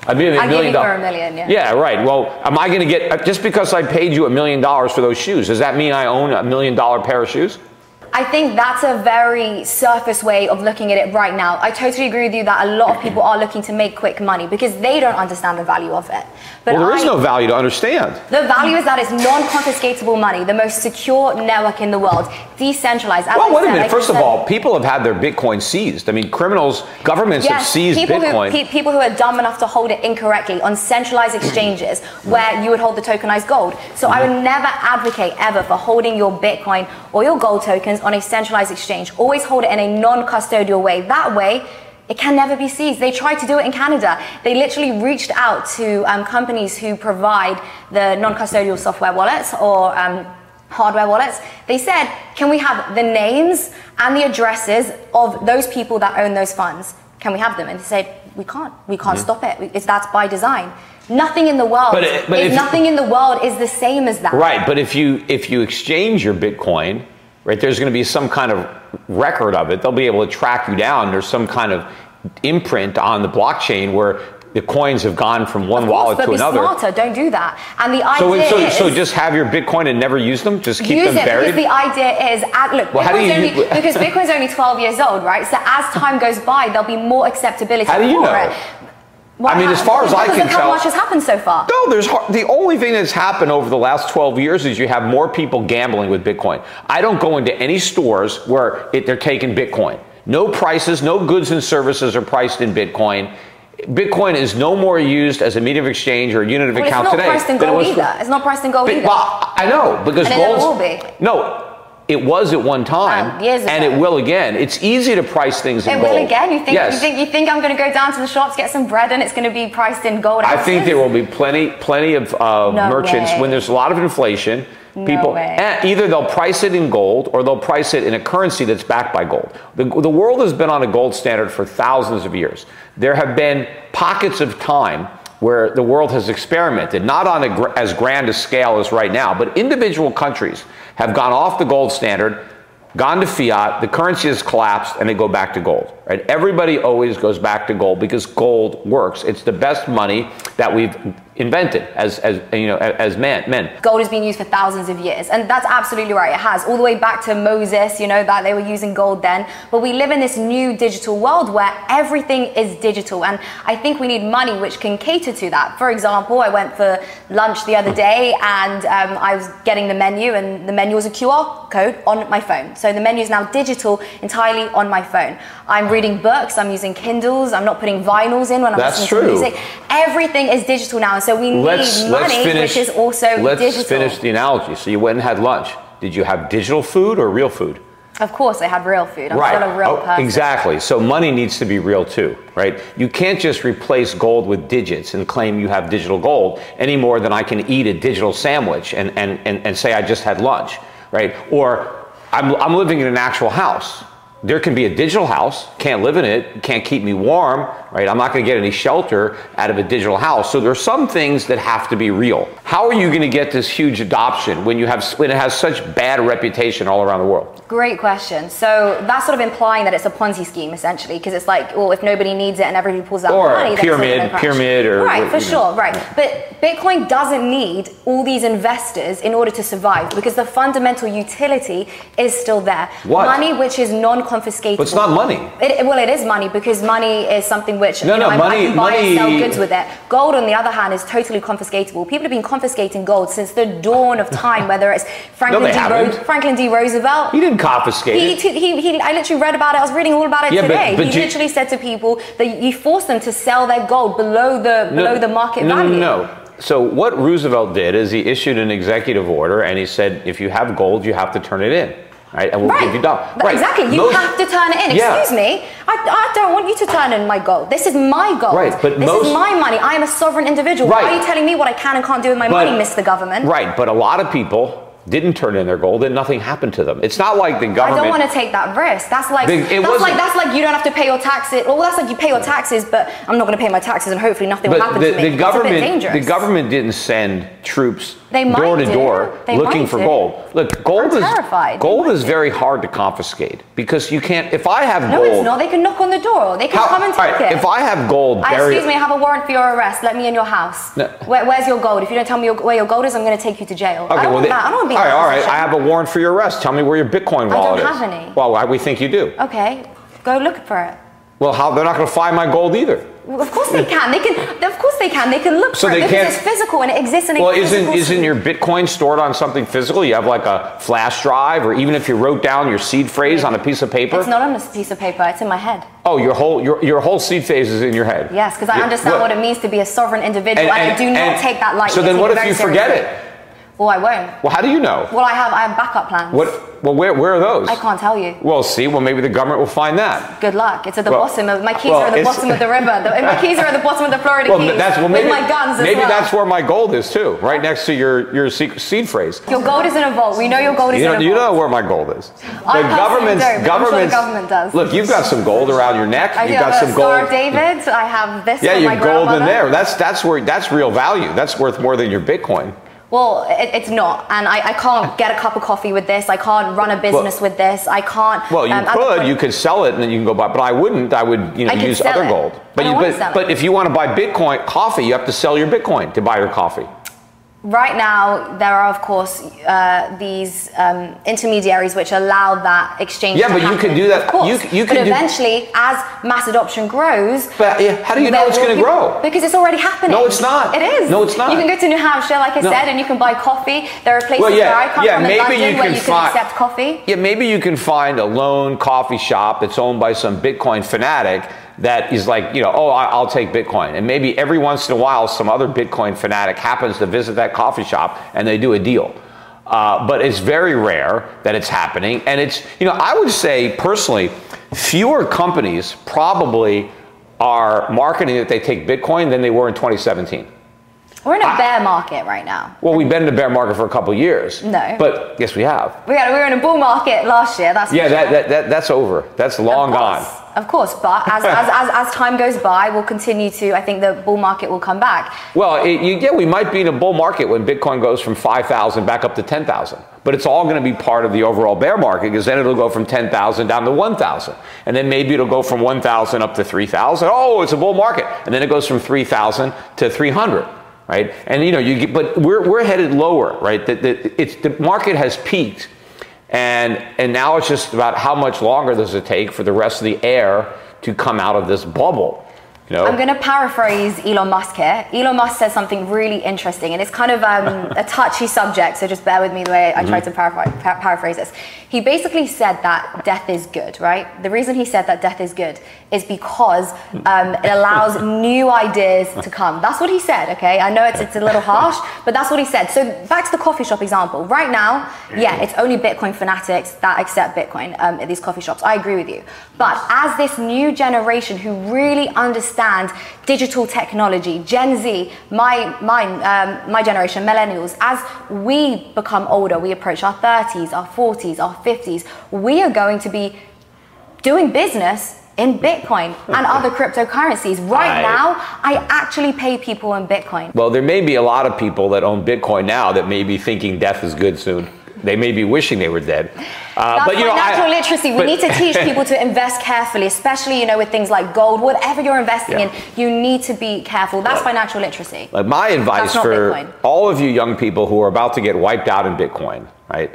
A million, I million give you for dollars. a million, yeah. Yeah, right. Well, am I going to get, just because I paid you a million dollars for those shoes, does that mean I own a million dollar pair of shoes? I think that's a very surface way of looking at it right now. I totally agree with you that a lot of people are looking to make quick money because they don't understand the value of it. But Well, there is I, no value to understand. The value is that it's non-confiscatable money, the most secure network in the world, decentralized. As Well, I wait a said, minute. like I First of said- all, people have had their Bitcoin seized. I mean, criminals, governments have Yes, seized people Bitcoin. Who, pe- people who are dumb enough to hold it incorrectly on centralized exchanges where you would hold the tokenized gold. So I would never advocate ever for holding your Bitcoin or your gold tokens on a centralized exchange. Always hold it in a non-custodial way. That way, it can never be seized. They tried to do it in Canada. They literally reached out to um, companies who provide the non-custodial software wallets or um, hardware wallets. They said, can we have the names and the addresses of those people that own those funds? Can we have them? And they said, we can't. We can't mm-hmm. stop it. It's, that's by design. Nothing in the world, But it- but is, if- nothing in the world is the same as that. Right, but if you if you exchange your Bitcoin, right, there's going to be some kind of record of it. They'll be able to track you down. There's some kind of imprint on the blockchain where the coins have gone from one Of course, wallet but to be another. smarter. Don't do that. And the So, idea so, is so just have your Bitcoin and never use them? Just keep use them it buried? because the idea is, at, look, Well, how do Bitcoin's you only, use- because Bitcoin's only twelve years old, right? So as time goes by, there'll be more acceptability How do you for know? it. Why I mean, not? as far as I Because can look how tell- much has happened so far. No, there's har- the only thing that's happened over the last twelve years is you have more people gambling with Bitcoin. I don't go into any stores where it, they're taking Bitcoin. No prices, no goods and services are priced in Bitcoin. Bitcoin is no more used as a medium of exchange or a unit of Well, account it's not today. priced in than it gold was- either. It's not priced in gold But- either. well, I know, because And it never gold. will be. No, it was at one time, Oh, years and ago. it will again. It's easy to price things in It gold. will again. You think Yes. you think you think I'm going to go down to the shops, get some bread, and it's going to be priced in gold? I think ounces? there will be plenty, plenty of uh, No merchants way. when there's a lot of inflation. No People, way. eh, either they'll price it in gold or they'll price it in a currency that's backed by gold. The, the world has been on a gold standard for thousands of years. There have been pockets of time where the world has experimented, not on a gr- as grand a scale as right now, but individual countries have gone off the gold standard, gone to fiat, the currency has collapsed, and they go back to gold. Right? Everybody always goes back to gold because gold works. It's the best money that we've invented as, as you know, as men. men. Gold has been used for thousands of years, and that's absolutely right. It has, all the way back to Moses, you know, that they were using gold then. But we live in this new digital world where everything is digital, and I think we need money which can cater to that. For example, I went for lunch the other day, and um, I was getting the menu, and the menu was a Q R code on my phone. So the menu is now digital, entirely on my phone. I'm reading books, I'm using Kindles, I'm not putting vinyls in when I'm That's listening true. to music. Everything is digital now, and so we need Let's, money, let's finish, which is also let's digital. finish the analogy. So you went and had lunch. Did you have digital food or real food? Of course, I had real food. I'm Right. still a real Oh, person. exactly. So money needs to be real too, right? You can't just replace gold with digits and claim you have digital gold any more than I can eat a digital sandwich and, and, and, and say I just had lunch, right? Or I'm, I'm living in an actual house. There can be a digital house, can't live in it, can't keep me warm, right? I'm not going to get any shelter out of a digital house. So there are some things that have to be real. How are you going to get this huge adoption when you have when it has such bad reputation all around the world? Great question. So that's sort of implying that it's a Ponzi scheme, essentially, because it's like, well, if nobody needs it and everybody pulls out Or money, then pyramid, it's gonna crash. pyramid, or right, what- for you know. sure, right. But Bitcoin doesn't need all these investors in order to survive, because the fundamental utility is still there. What? Money, which is non-confiscatable. But it's not money. It, well, it is money, because money is something which No, you know, no, I, money- I can buy money- and sell goods with it. Gold, on the other hand, is totally confiscatable. People have been confiscating gold since the dawn of time, whether it's Franklin, they D. haven't. Ro- Franklin D. Roosevelt. He didn't confiscate He, it. he, he, I literally read about it. I was reading all about it Yeah, but- today. but he you- literally said to people that you force them to sell their gold below the below the market no, value. No, no, no. So what Roosevelt did is he issued an executive order and he said, if you have gold, you have to turn it in. Right, and we'll Right. give you dollars. But Exactly. You Most- have to turn it in. Yeah. Excuse me. I, I don't want you to turn in my gold. This is my gold. Right, but this most- is my money. I am a sovereign individual. Right. Why are you telling me what I can and can't do with my But- money, Mister Government? Right, but a lot of people didn't turn in their gold, and nothing happened to them. It's not like the government. I don't want to take that risk. That's like The- it that's wasn't- like that's like you don't have to pay your taxes. Well, that's like you pay your taxes, but I'm not going to pay my taxes, and hopefully nothing will But happen the, to me. the That's a bit government, dangerous. the government didn't send troops They might door to do. door They looking might for do. gold. Look, gold I'm is terrified. gold They is might very hard to confiscate because you can't. If I have No, gold, it's not. They can knock on the door. They can How- come and take all right, it. if I have gold I, buried, excuse me, I have a warrant for your arrest. Let me in your house. No. Where, where's your gold? If you don't tell me your, where your gold is, I'm going to take you to jail. I don't want they- that. I don't want to be all in right, that all right. position. I have a warrant for your arrest. Tell me where your Bitcoin I don't wallet is. have any. Well, I- we think you do. Okay, go look for it. Well, how they're not going to find my gold either. Well, of course they can. They can. Of course they can. They can look So for they it because can't- it's physical and it exists in a Well, physical isn't isn't state. your Bitcoin stored on something physical? You have like a flash drive, or even if you wrote down your seed phrase on a piece of paper. It's not on a piece of paper. It's in my head. Oh, your whole your your whole seed phase is in your head. Yes, because I Yeah, understand what, it means to be a sovereign individual, and, I do not and- take that lightly. So I then, take what it if very you forget seriously. it? Well, I won't. Well, how do you know? Well, I have I have backup plans. What? Well, where where are those? I can't tell you. Well, see, well maybe the government will find that. Good luck. It's at the Well- bottom of my keys well, are at the it's- bottom of the river. The, my keys are at the bottom of the Florida Well, Keys. that's well maybe with my guns as maybe well. that's where my gold is too, right next to your your secret seed phrase. Your gold is in a vault. We know your gold is You in know, a you vault. know where my gold is. I the personally government's don't, but I'm sure the government's government does. Look, you've got some gold around your neck. I do You've got have a some Star gold. of David. I have this. Yeah, from my you've gold in grandmother. there. That's that's where that's real value. That's worth more than your Bitcoin. Well, it, it's not, and I, I can't get a cup of coffee with this. I can't run a business with this. I can't. Well, you um, at the could. point- You could sell it and then you can go buy. But I wouldn't. I would, you know, I could use sell other it. gold. But I don't you, wanna but, sell it. but if you want to buy Bitcoin coffee, you have to sell your Bitcoin to buy your coffee. Right now, there are of course uh, these um, intermediaries which allow that exchange. Yeah, to but you happen. could do that- Of course. you- you but could do- eventually, as mass adoption grows, But yeah, how do you know there it's will going to be- grow? Because it's already happening. No, it's not. It is. No, it's not. You can go to New Hampshire, like I No. said, and you can buy coffee. There are places Well, yeah, where I come yeah, from in maybe London you where can you find- can accept coffee. Yeah, maybe you can find a lone coffee shop that's owned by some Bitcoin fanatic that is like, you know, oh, I- I'll take Bitcoin. And maybe every once in a while, some other Bitcoin fanatic happens to visit that coffee shop and they do a deal. Uh, but it's very rare that it's happening. And it's, you know, I would say personally, fewer companies probably are marketing that they take Bitcoin than they were in twenty seventeen. We're in a I- bear market right now. Well, we've been in a bear market for a couple of years. No. But yes, we have. We, got, we were in a bull market last year. That's Yeah, for that, sure. that, that that's over. That's long Of gone. course, Of course, but as, as, as, as time goes by, we'll continue to, I think the bull market will come back. Well, it, you, yeah, we might be in a bull market when Bitcoin goes from five thousand back up to ten thousand. But it's all going to be part of the overall bear market because then it'll go from ten thousand down to one thousand. And then maybe it'll go from one thousand up to three thousand. Oh, it's a bull market. And then it goes from three thousand to three hundred. Right? And you know, you get, but we're, we're headed lower, right? The, the, it's, the market has peaked. And, and now it's just about how much longer does it take for the rest of the air to come out of this bubble. You know? I'm going to paraphrase Elon Musk here. Elon Musk says something really interesting, and it's kind of um, a touchy subject, so just bear with me the way I try to paraphrase, paraphrase this. He basically said that death is good, right? The reason he said that death is good is because um, it allows new ideas to come. That's what he said, okay? I know it's, it's a little harsh, but that's what he said. So back to the coffee shop example. Right now, yeah, it's only Bitcoin fanatics that accept Bitcoin um, at these coffee shops. I agree with you. But as this new generation who really understands digital technology, Gen Z, my my um, my generation, millennials, as we become older, we approach our thirties, our forties, our fifties, we are going to be doing business in Bitcoin and other cryptocurrencies. Right I- now, I actually pay people in Bitcoin. Well, there may be a lot of people that own Bitcoin now that may be thinking death is good soon. They may be wishing they were dead. Uh, That's but you know, financial I, literacy. We but- need to teach people to invest carefully, especially, you know, with things like gold. Whatever you're investing Yeah. in, you need to be careful. That's financial literacy. Like my advice That's not for Bitcoin. all of you young people who are about to get wiped out in Bitcoin, right?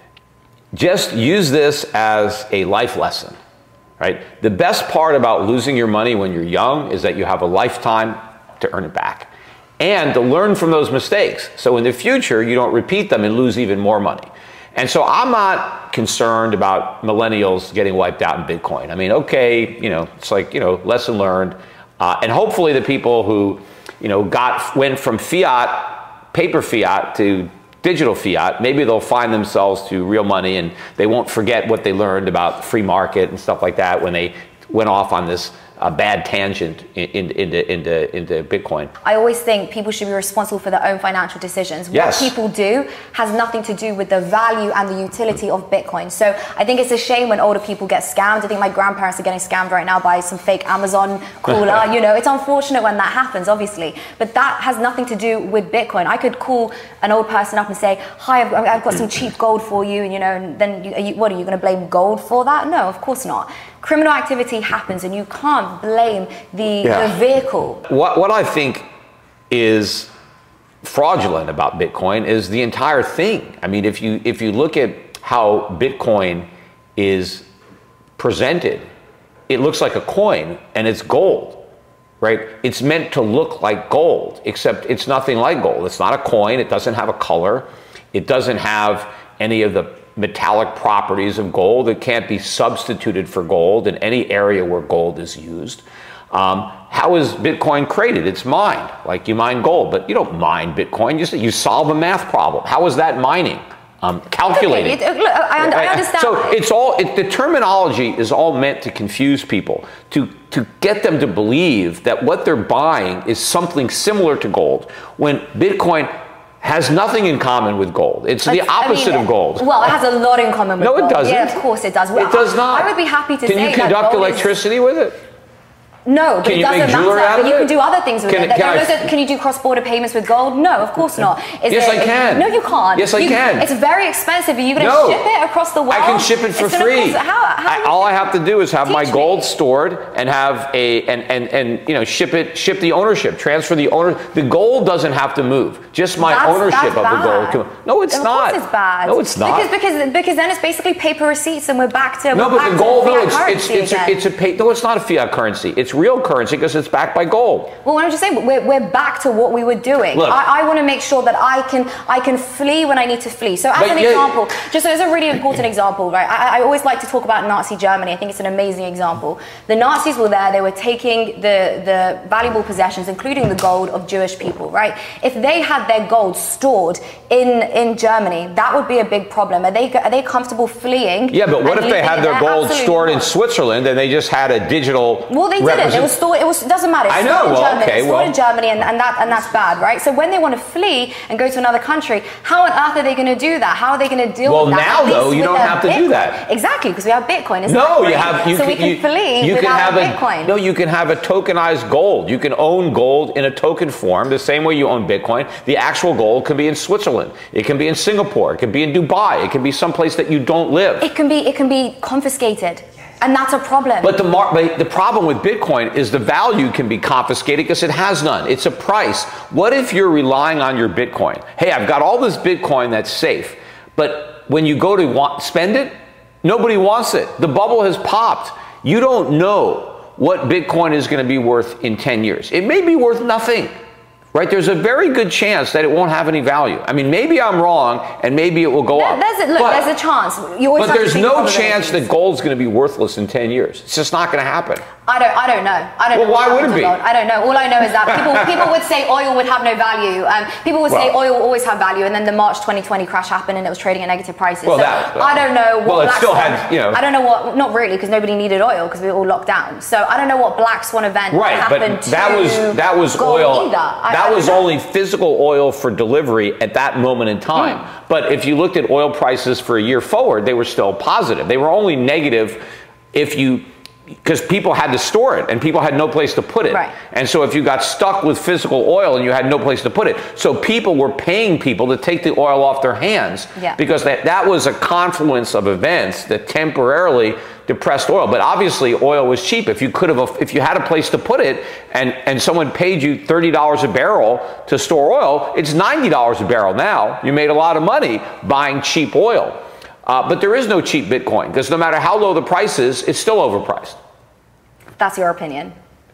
Just use this as a life lesson, right? The best part about losing your money when you're young is that you have a lifetime to earn it back and to learn from those mistakes. So in the future, you don't repeat them and lose even more money. And so I'm not concerned about millennials getting wiped out in Bitcoin. I mean, okay, you know, it's like, you know, lesson learned. Uh, and hopefully the people who, you know, got went from fiat, paper fiat to digital fiat, maybe they'll find themselves to real money and they won't forget what they learned about free market and stuff like that when they went off on this a bad tangent into into into into Bitcoin. I always think people should be responsible for their own financial decisions. Yes. What people do has nothing to do with the value and the utility of Bitcoin. So I think it's a shame when older people get scammed. I think my grandparents are getting scammed right now by some fake Amazon caller. You know, it's unfortunate when that happens, obviously, but that has nothing to do with Bitcoin. I could call an old person up and say, "Hi, I've, I've got some cheap gold for you," and you know, and then you, are you, what are you going to blame gold for that? No, of course not. Criminal activity happens, and you can't blame the, Yeah. the vehicle. What what I think is fraudulent about Bitcoin is the entire thing. I mean, if you if you look at how Bitcoin is presented, it looks like a coin and it's gold, right? It's meant to look like gold, except it's nothing like gold. It's not a coin. It doesn't have a color. It doesn't have any of the metallic properties of gold. It can't be substituted for gold in any area where gold is used. Um, how is Bitcoin created? It's mined, like you mine gold, but you don't mine Bitcoin. You, you solve a math problem. How is that mining? Um, calculating. Okay, it, look, I, I understand. So it's all, it, the terminology is all meant to confuse people, to, to get them to believe that what they're buying is something similar to gold, when Bitcoin has nothing in common with gold. It's the opposite I mean, of gold. Well, it has a lot in common with no, gold. No, it doesn't. Yeah, of course it does. Well, it does not. I, I would be happy to Can say you conduct that gold electricity is, with it? No, but can it you doesn't make jewelry matter. out of But you it? can do other things with can, it. Can, There I, a, can you do cross-border payments with gold? No, of course not. Is yes, it, I can. No, you can't. Yes, I you, can. It's very expensive. Are you going to no. ship it across the world? I can ship it for it's free. Cost, how, how I, all I have to do is have my me. gold stored and have a and, and and you know ship it, ship the ownership, transfer the owner. The gold doesn't have to move. Just my that's, ownership that's of bad. the gold. No, it's of not. Of course it's bad. No, it's not. Because because because then it's basically paper receipts, and we're back to no, we're but back the gold. to No, fiat it's currency it's it's again. a, it's a pay, no, it's not a fiat currency. It's real currency because it's backed by gold. Well, what I'm just saying, we're, we're back to what we were doing. Look, I, I want to make sure that I can I can flee when I need to flee. So as an yeah, example, just as a really important example, right? I, I always like to talk about Nazi Germany. I think it's an amazing example. The Nazis were there. They were taking the, the valuable possessions, including the gold of Jewish people, right? If they had their gold stored in, in Germany, that would be a big problem. Are they are they comfortable fleeing? Yeah, but what if they had their gold Absolutely stored not. in Switzerland and they just had a digital? Well, they didn't. represent- It was stored. It was. It doesn't matter. It's I know. stored in Well, Germany. okay. It's stored Well, in Germany, and, and that and that's bad, right? So when they want to flee and go to another country, how on earth are they going to do that? How are they going to deal Well, with that? now, At least though, you with don't their have to do Bitcoin. that. Exactly, because we have Bitcoin. Isn't No, that you great? have. You so can, we can you, flee you without can have a a, Bitcoin. No, you can have a tokenized gold. You can own gold in a token form, the same way you own Bitcoin. The actual gold can be in Switzerland. It can be in Singapore. It can be in Dubai. It can be someplace that you don't live. It can be. It can be confiscated. And that's a problem. But the, mar- but the problem with Bitcoin is the value can be confiscated because it has none. It's a price. What if you're relying on your Bitcoin? Hey, I've got all this Bitcoin that's safe, but when you go to want, spend it, nobody wants it. The bubble has popped. You don't know what Bitcoin is going to be worth in ten years. It may be worth nothing. Right? There's a very good chance that it won't have any value. I mean, maybe I'm wrong, and maybe it will go There- up. There's a, look, but, there's a chance. You always but have to there's think no of chance probabilities. that gold's going to be worthless in ten years. It's just not going to happen. I don't. I don't know. I don't Well, know. why what would it happens be? to gold. I don't know. All I know is that people people would say oil would have no value. Um, people would say Well- oil will always have value, and then the March twenty twenty crash happened, and it was trading at negative prices. Well, so that- I don't know what. well, it Black still Swan- had, you know- I don't know what. Not really, because nobody needed oil because we were all locked down. So I don't know what Black Swan event Right, happened but to that was that was gold oil. either. I, that I don't was know. only physical oil for delivery at that moment in time. Hmm. But if you looked at oil prices for a year forward, they were still positive. They were only negative if you, because people had to store it and people had no place to put it. Right. And so if you got stuck with physical oil and you had no place to put it, so people were paying people to take the oil off their hands Yeah. because that, that was a confluence of events that temporarily depressed oil. But obviously oil was cheap. If you could have, if you had a place to put it and, and someone paid you thirty dollars a barrel to store oil, it's ninety dollars a barrel now. You made a lot of money buying cheap oil. Uh, but there is no cheap Bitcoin because no matter how low the price is, it's still overpriced. That's your opinion.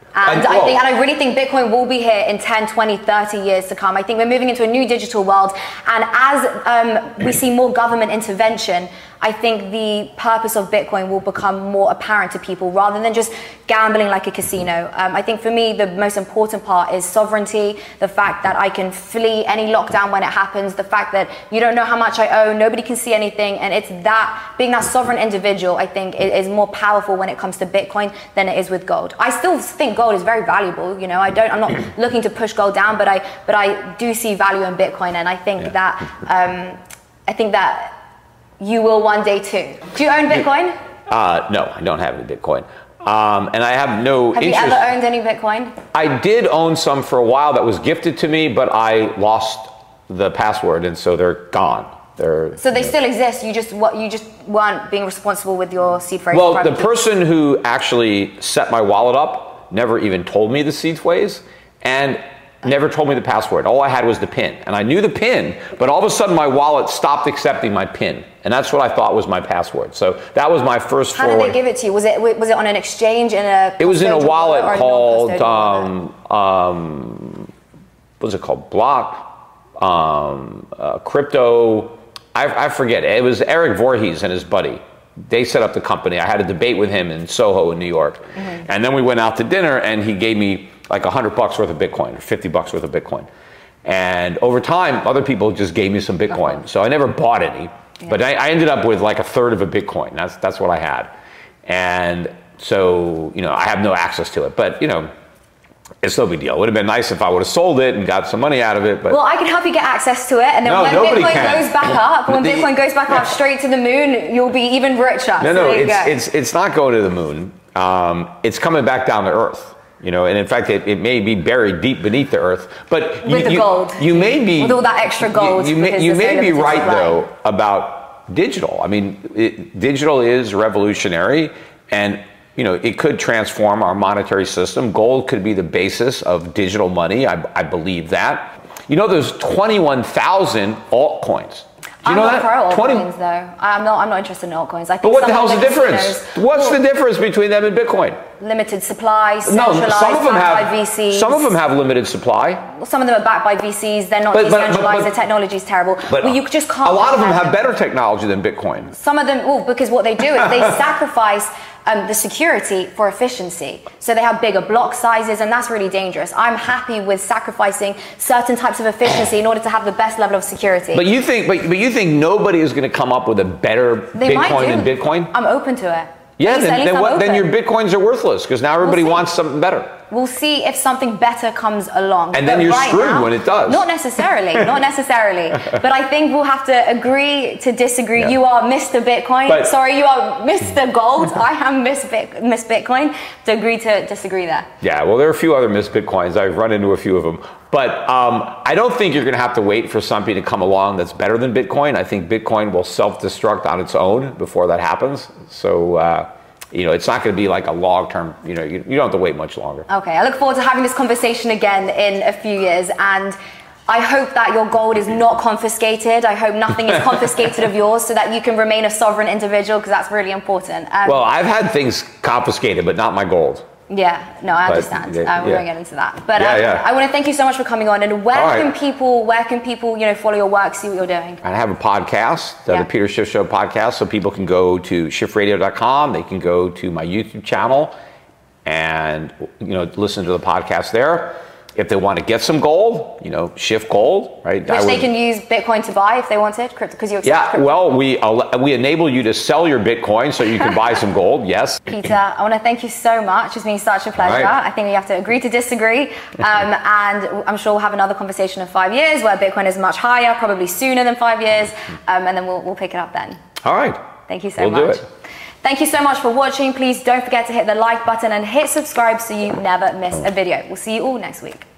And, And, I well- think, and I really think Bitcoin will be here in ten, twenty, thirty years to come. I think we're moving into a new digital world. And as um, we see more government intervention, I think the purpose of Bitcoin will become more apparent to people rather than just gambling like a casino. Um, I think for me, the most important part is sovereignty, the fact that I can flee any lockdown when it happens, the fact that you don't know how much I owe, nobody can see anything. And it's that, being that sovereign individual, I think is more powerful when it comes to Bitcoin than it is with gold. I still think gold is very valuable. You know, I don't, I'm not looking to push gold down, but I, but I do see value in Bitcoin. And I think yeah. that, um, I think that, you will one day too. Do you own Bitcoin? Uh, no, I don't have any Bitcoin. Um, and I have no Have interest. you ever owned any Bitcoin? I did own some for a while that was gifted to me, but I lost the password, and so they're gone. They're, so they you know, still exist. You just what you just weren't being responsible with your seed phrase. Well, the person who actually set my wallet up never even told me the seed phrase, and never told me the password. All I had was the PIN. And I knew the PIN, but all of a sudden my wallet stopped accepting my PIN. And that's what I thought was my password. So that was my first How forward. did they give it to you? Was it was it on an exchange in a It was in a wallet or a called, non-custodial wallet? um, um, what was it called? Block, um, uh, crypto. I, I forget. It was Eric Voorhees and his buddy. They set up the company. I had a debate with him in Soho in New York. Mm-hmm. And then we went out to dinner and he gave me like a hundred bucks worth of Bitcoin or fifty bucks worth of Bitcoin. And over time, other people just gave me some Bitcoin. Uh-huh. So I never bought any, yeah. but I, I ended up with like a third of a Bitcoin. That's, that's what I had. And so, you know, I have no access to it, but you know, it's no big deal. It would have been nice if I would have sold it and got some money out of it. But well, I can help you get access to it, and then no, when Bitcoin can. goes back up, when the, Bitcoin goes back up straight to the moon, you'll be even richer. No, so no, it's, go. it's it's not going to the moon. Um, it's coming back down to Earth. You know, and in fact, it, it may be buried deep beneath the Earth. But with you, the you, gold, you may be with all that extra gold. You, you may, you may be right supply. though about digital. I mean, it, digital is revolutionary, and you know, it could transform our monetary system. Gold could be the basis of digital money. I, I believe that. You know, there's twenty-one thousand altcoins. Do you I'm know not that? pro twenty altcoins though. I'm not. I'm not interested in altcoins. I think but what the some hell's of the difference? casinos- What's well, the difference between them and Bitcoin? Limited supply, No, centralized, some of them backed have by V Cs. some of them have limited supply. Well, some of them are backed by V Cs. They're not But- but- but- decentralized. but- the technology is terrible. But well, you just can't. a lot of them compare have better technology than Bitcoin. Some of them, well, because what they do is they sacrifice um, the security for efficiency. So they have bigger block sizes, and that's really dangerous. I'm happy with sacrificing certain types of efficiency in order to have the best level of security. But you think, but, but you think nobody is going to come up with a better They might Bitcoin do. than Bitcoin? I'm open to it. Yeah, At least- at then, least then, I'm what, then open. your Bitcoins are worthless because now everybody We'll see. wants something better. We'll see if something better comes along. And then But you're right screwed now- when it does. Not necessarily, not necessarily. But I think we'll have to agree to disagree. Yeah. You are Mister Bitcoin. But- Sorry, you are Mister Gold. I am Miss Bit- Miss Bitcoin. To agree to disagree there. Yeah, well, there are a few other Miss Bitcoins. I've run into a few of them. But um, I don't think you're going to have to wait for something to come along that's better than Bitcoin. I think Bitcoin will self-destruct on its own before that happens. So, uh, you know, it's not going to be like a long-term, you know, you, you don't have to wait much longer. Okay, I look forward to having this conversation again in a few years, and I hope that your gold is not confiscated. I hope nothing is confiscated of yours so that you can remain a sovereign individual, because that's really important. Um, Well, I've had things confiscated, but not my gold. yeah, no, I But, understand. yeah, uh, we yeah. won't get into that. But Yeah, um, yeah. I want to thank you so much for coming on. And where All right. can people, where can people, you know, follow your work, see what you're doing? I have a podcast, uh, Yeah. the Peter Schiff Show podcast, so people can go to shift radio dot com. They can go to my YouTube channel and, you know, listen to the podcast there. If they want to get some gold, you know, Shift Gold, right? Which I they would- can use Bitcoin to buy if they wanted, because you accept Yeah, crypto. well, we al- we enable you to sell your Bitcoin so you can buy some gold. Yes. Peter, I want to thank you so much. It's been such a pleasure. All right. I think we have to agree to disagree. Um, and I'm sure we'll have another conversation in five years where Bitcoin is much higher, probably sooner than five years. Um, and then we'll, we'll pick it up then. All right. Thank you so We'll do much. it. Thank you so much for watching. Please don't forget to hit the like button and hit subscribe so you never miss a video. We'll see you all next week.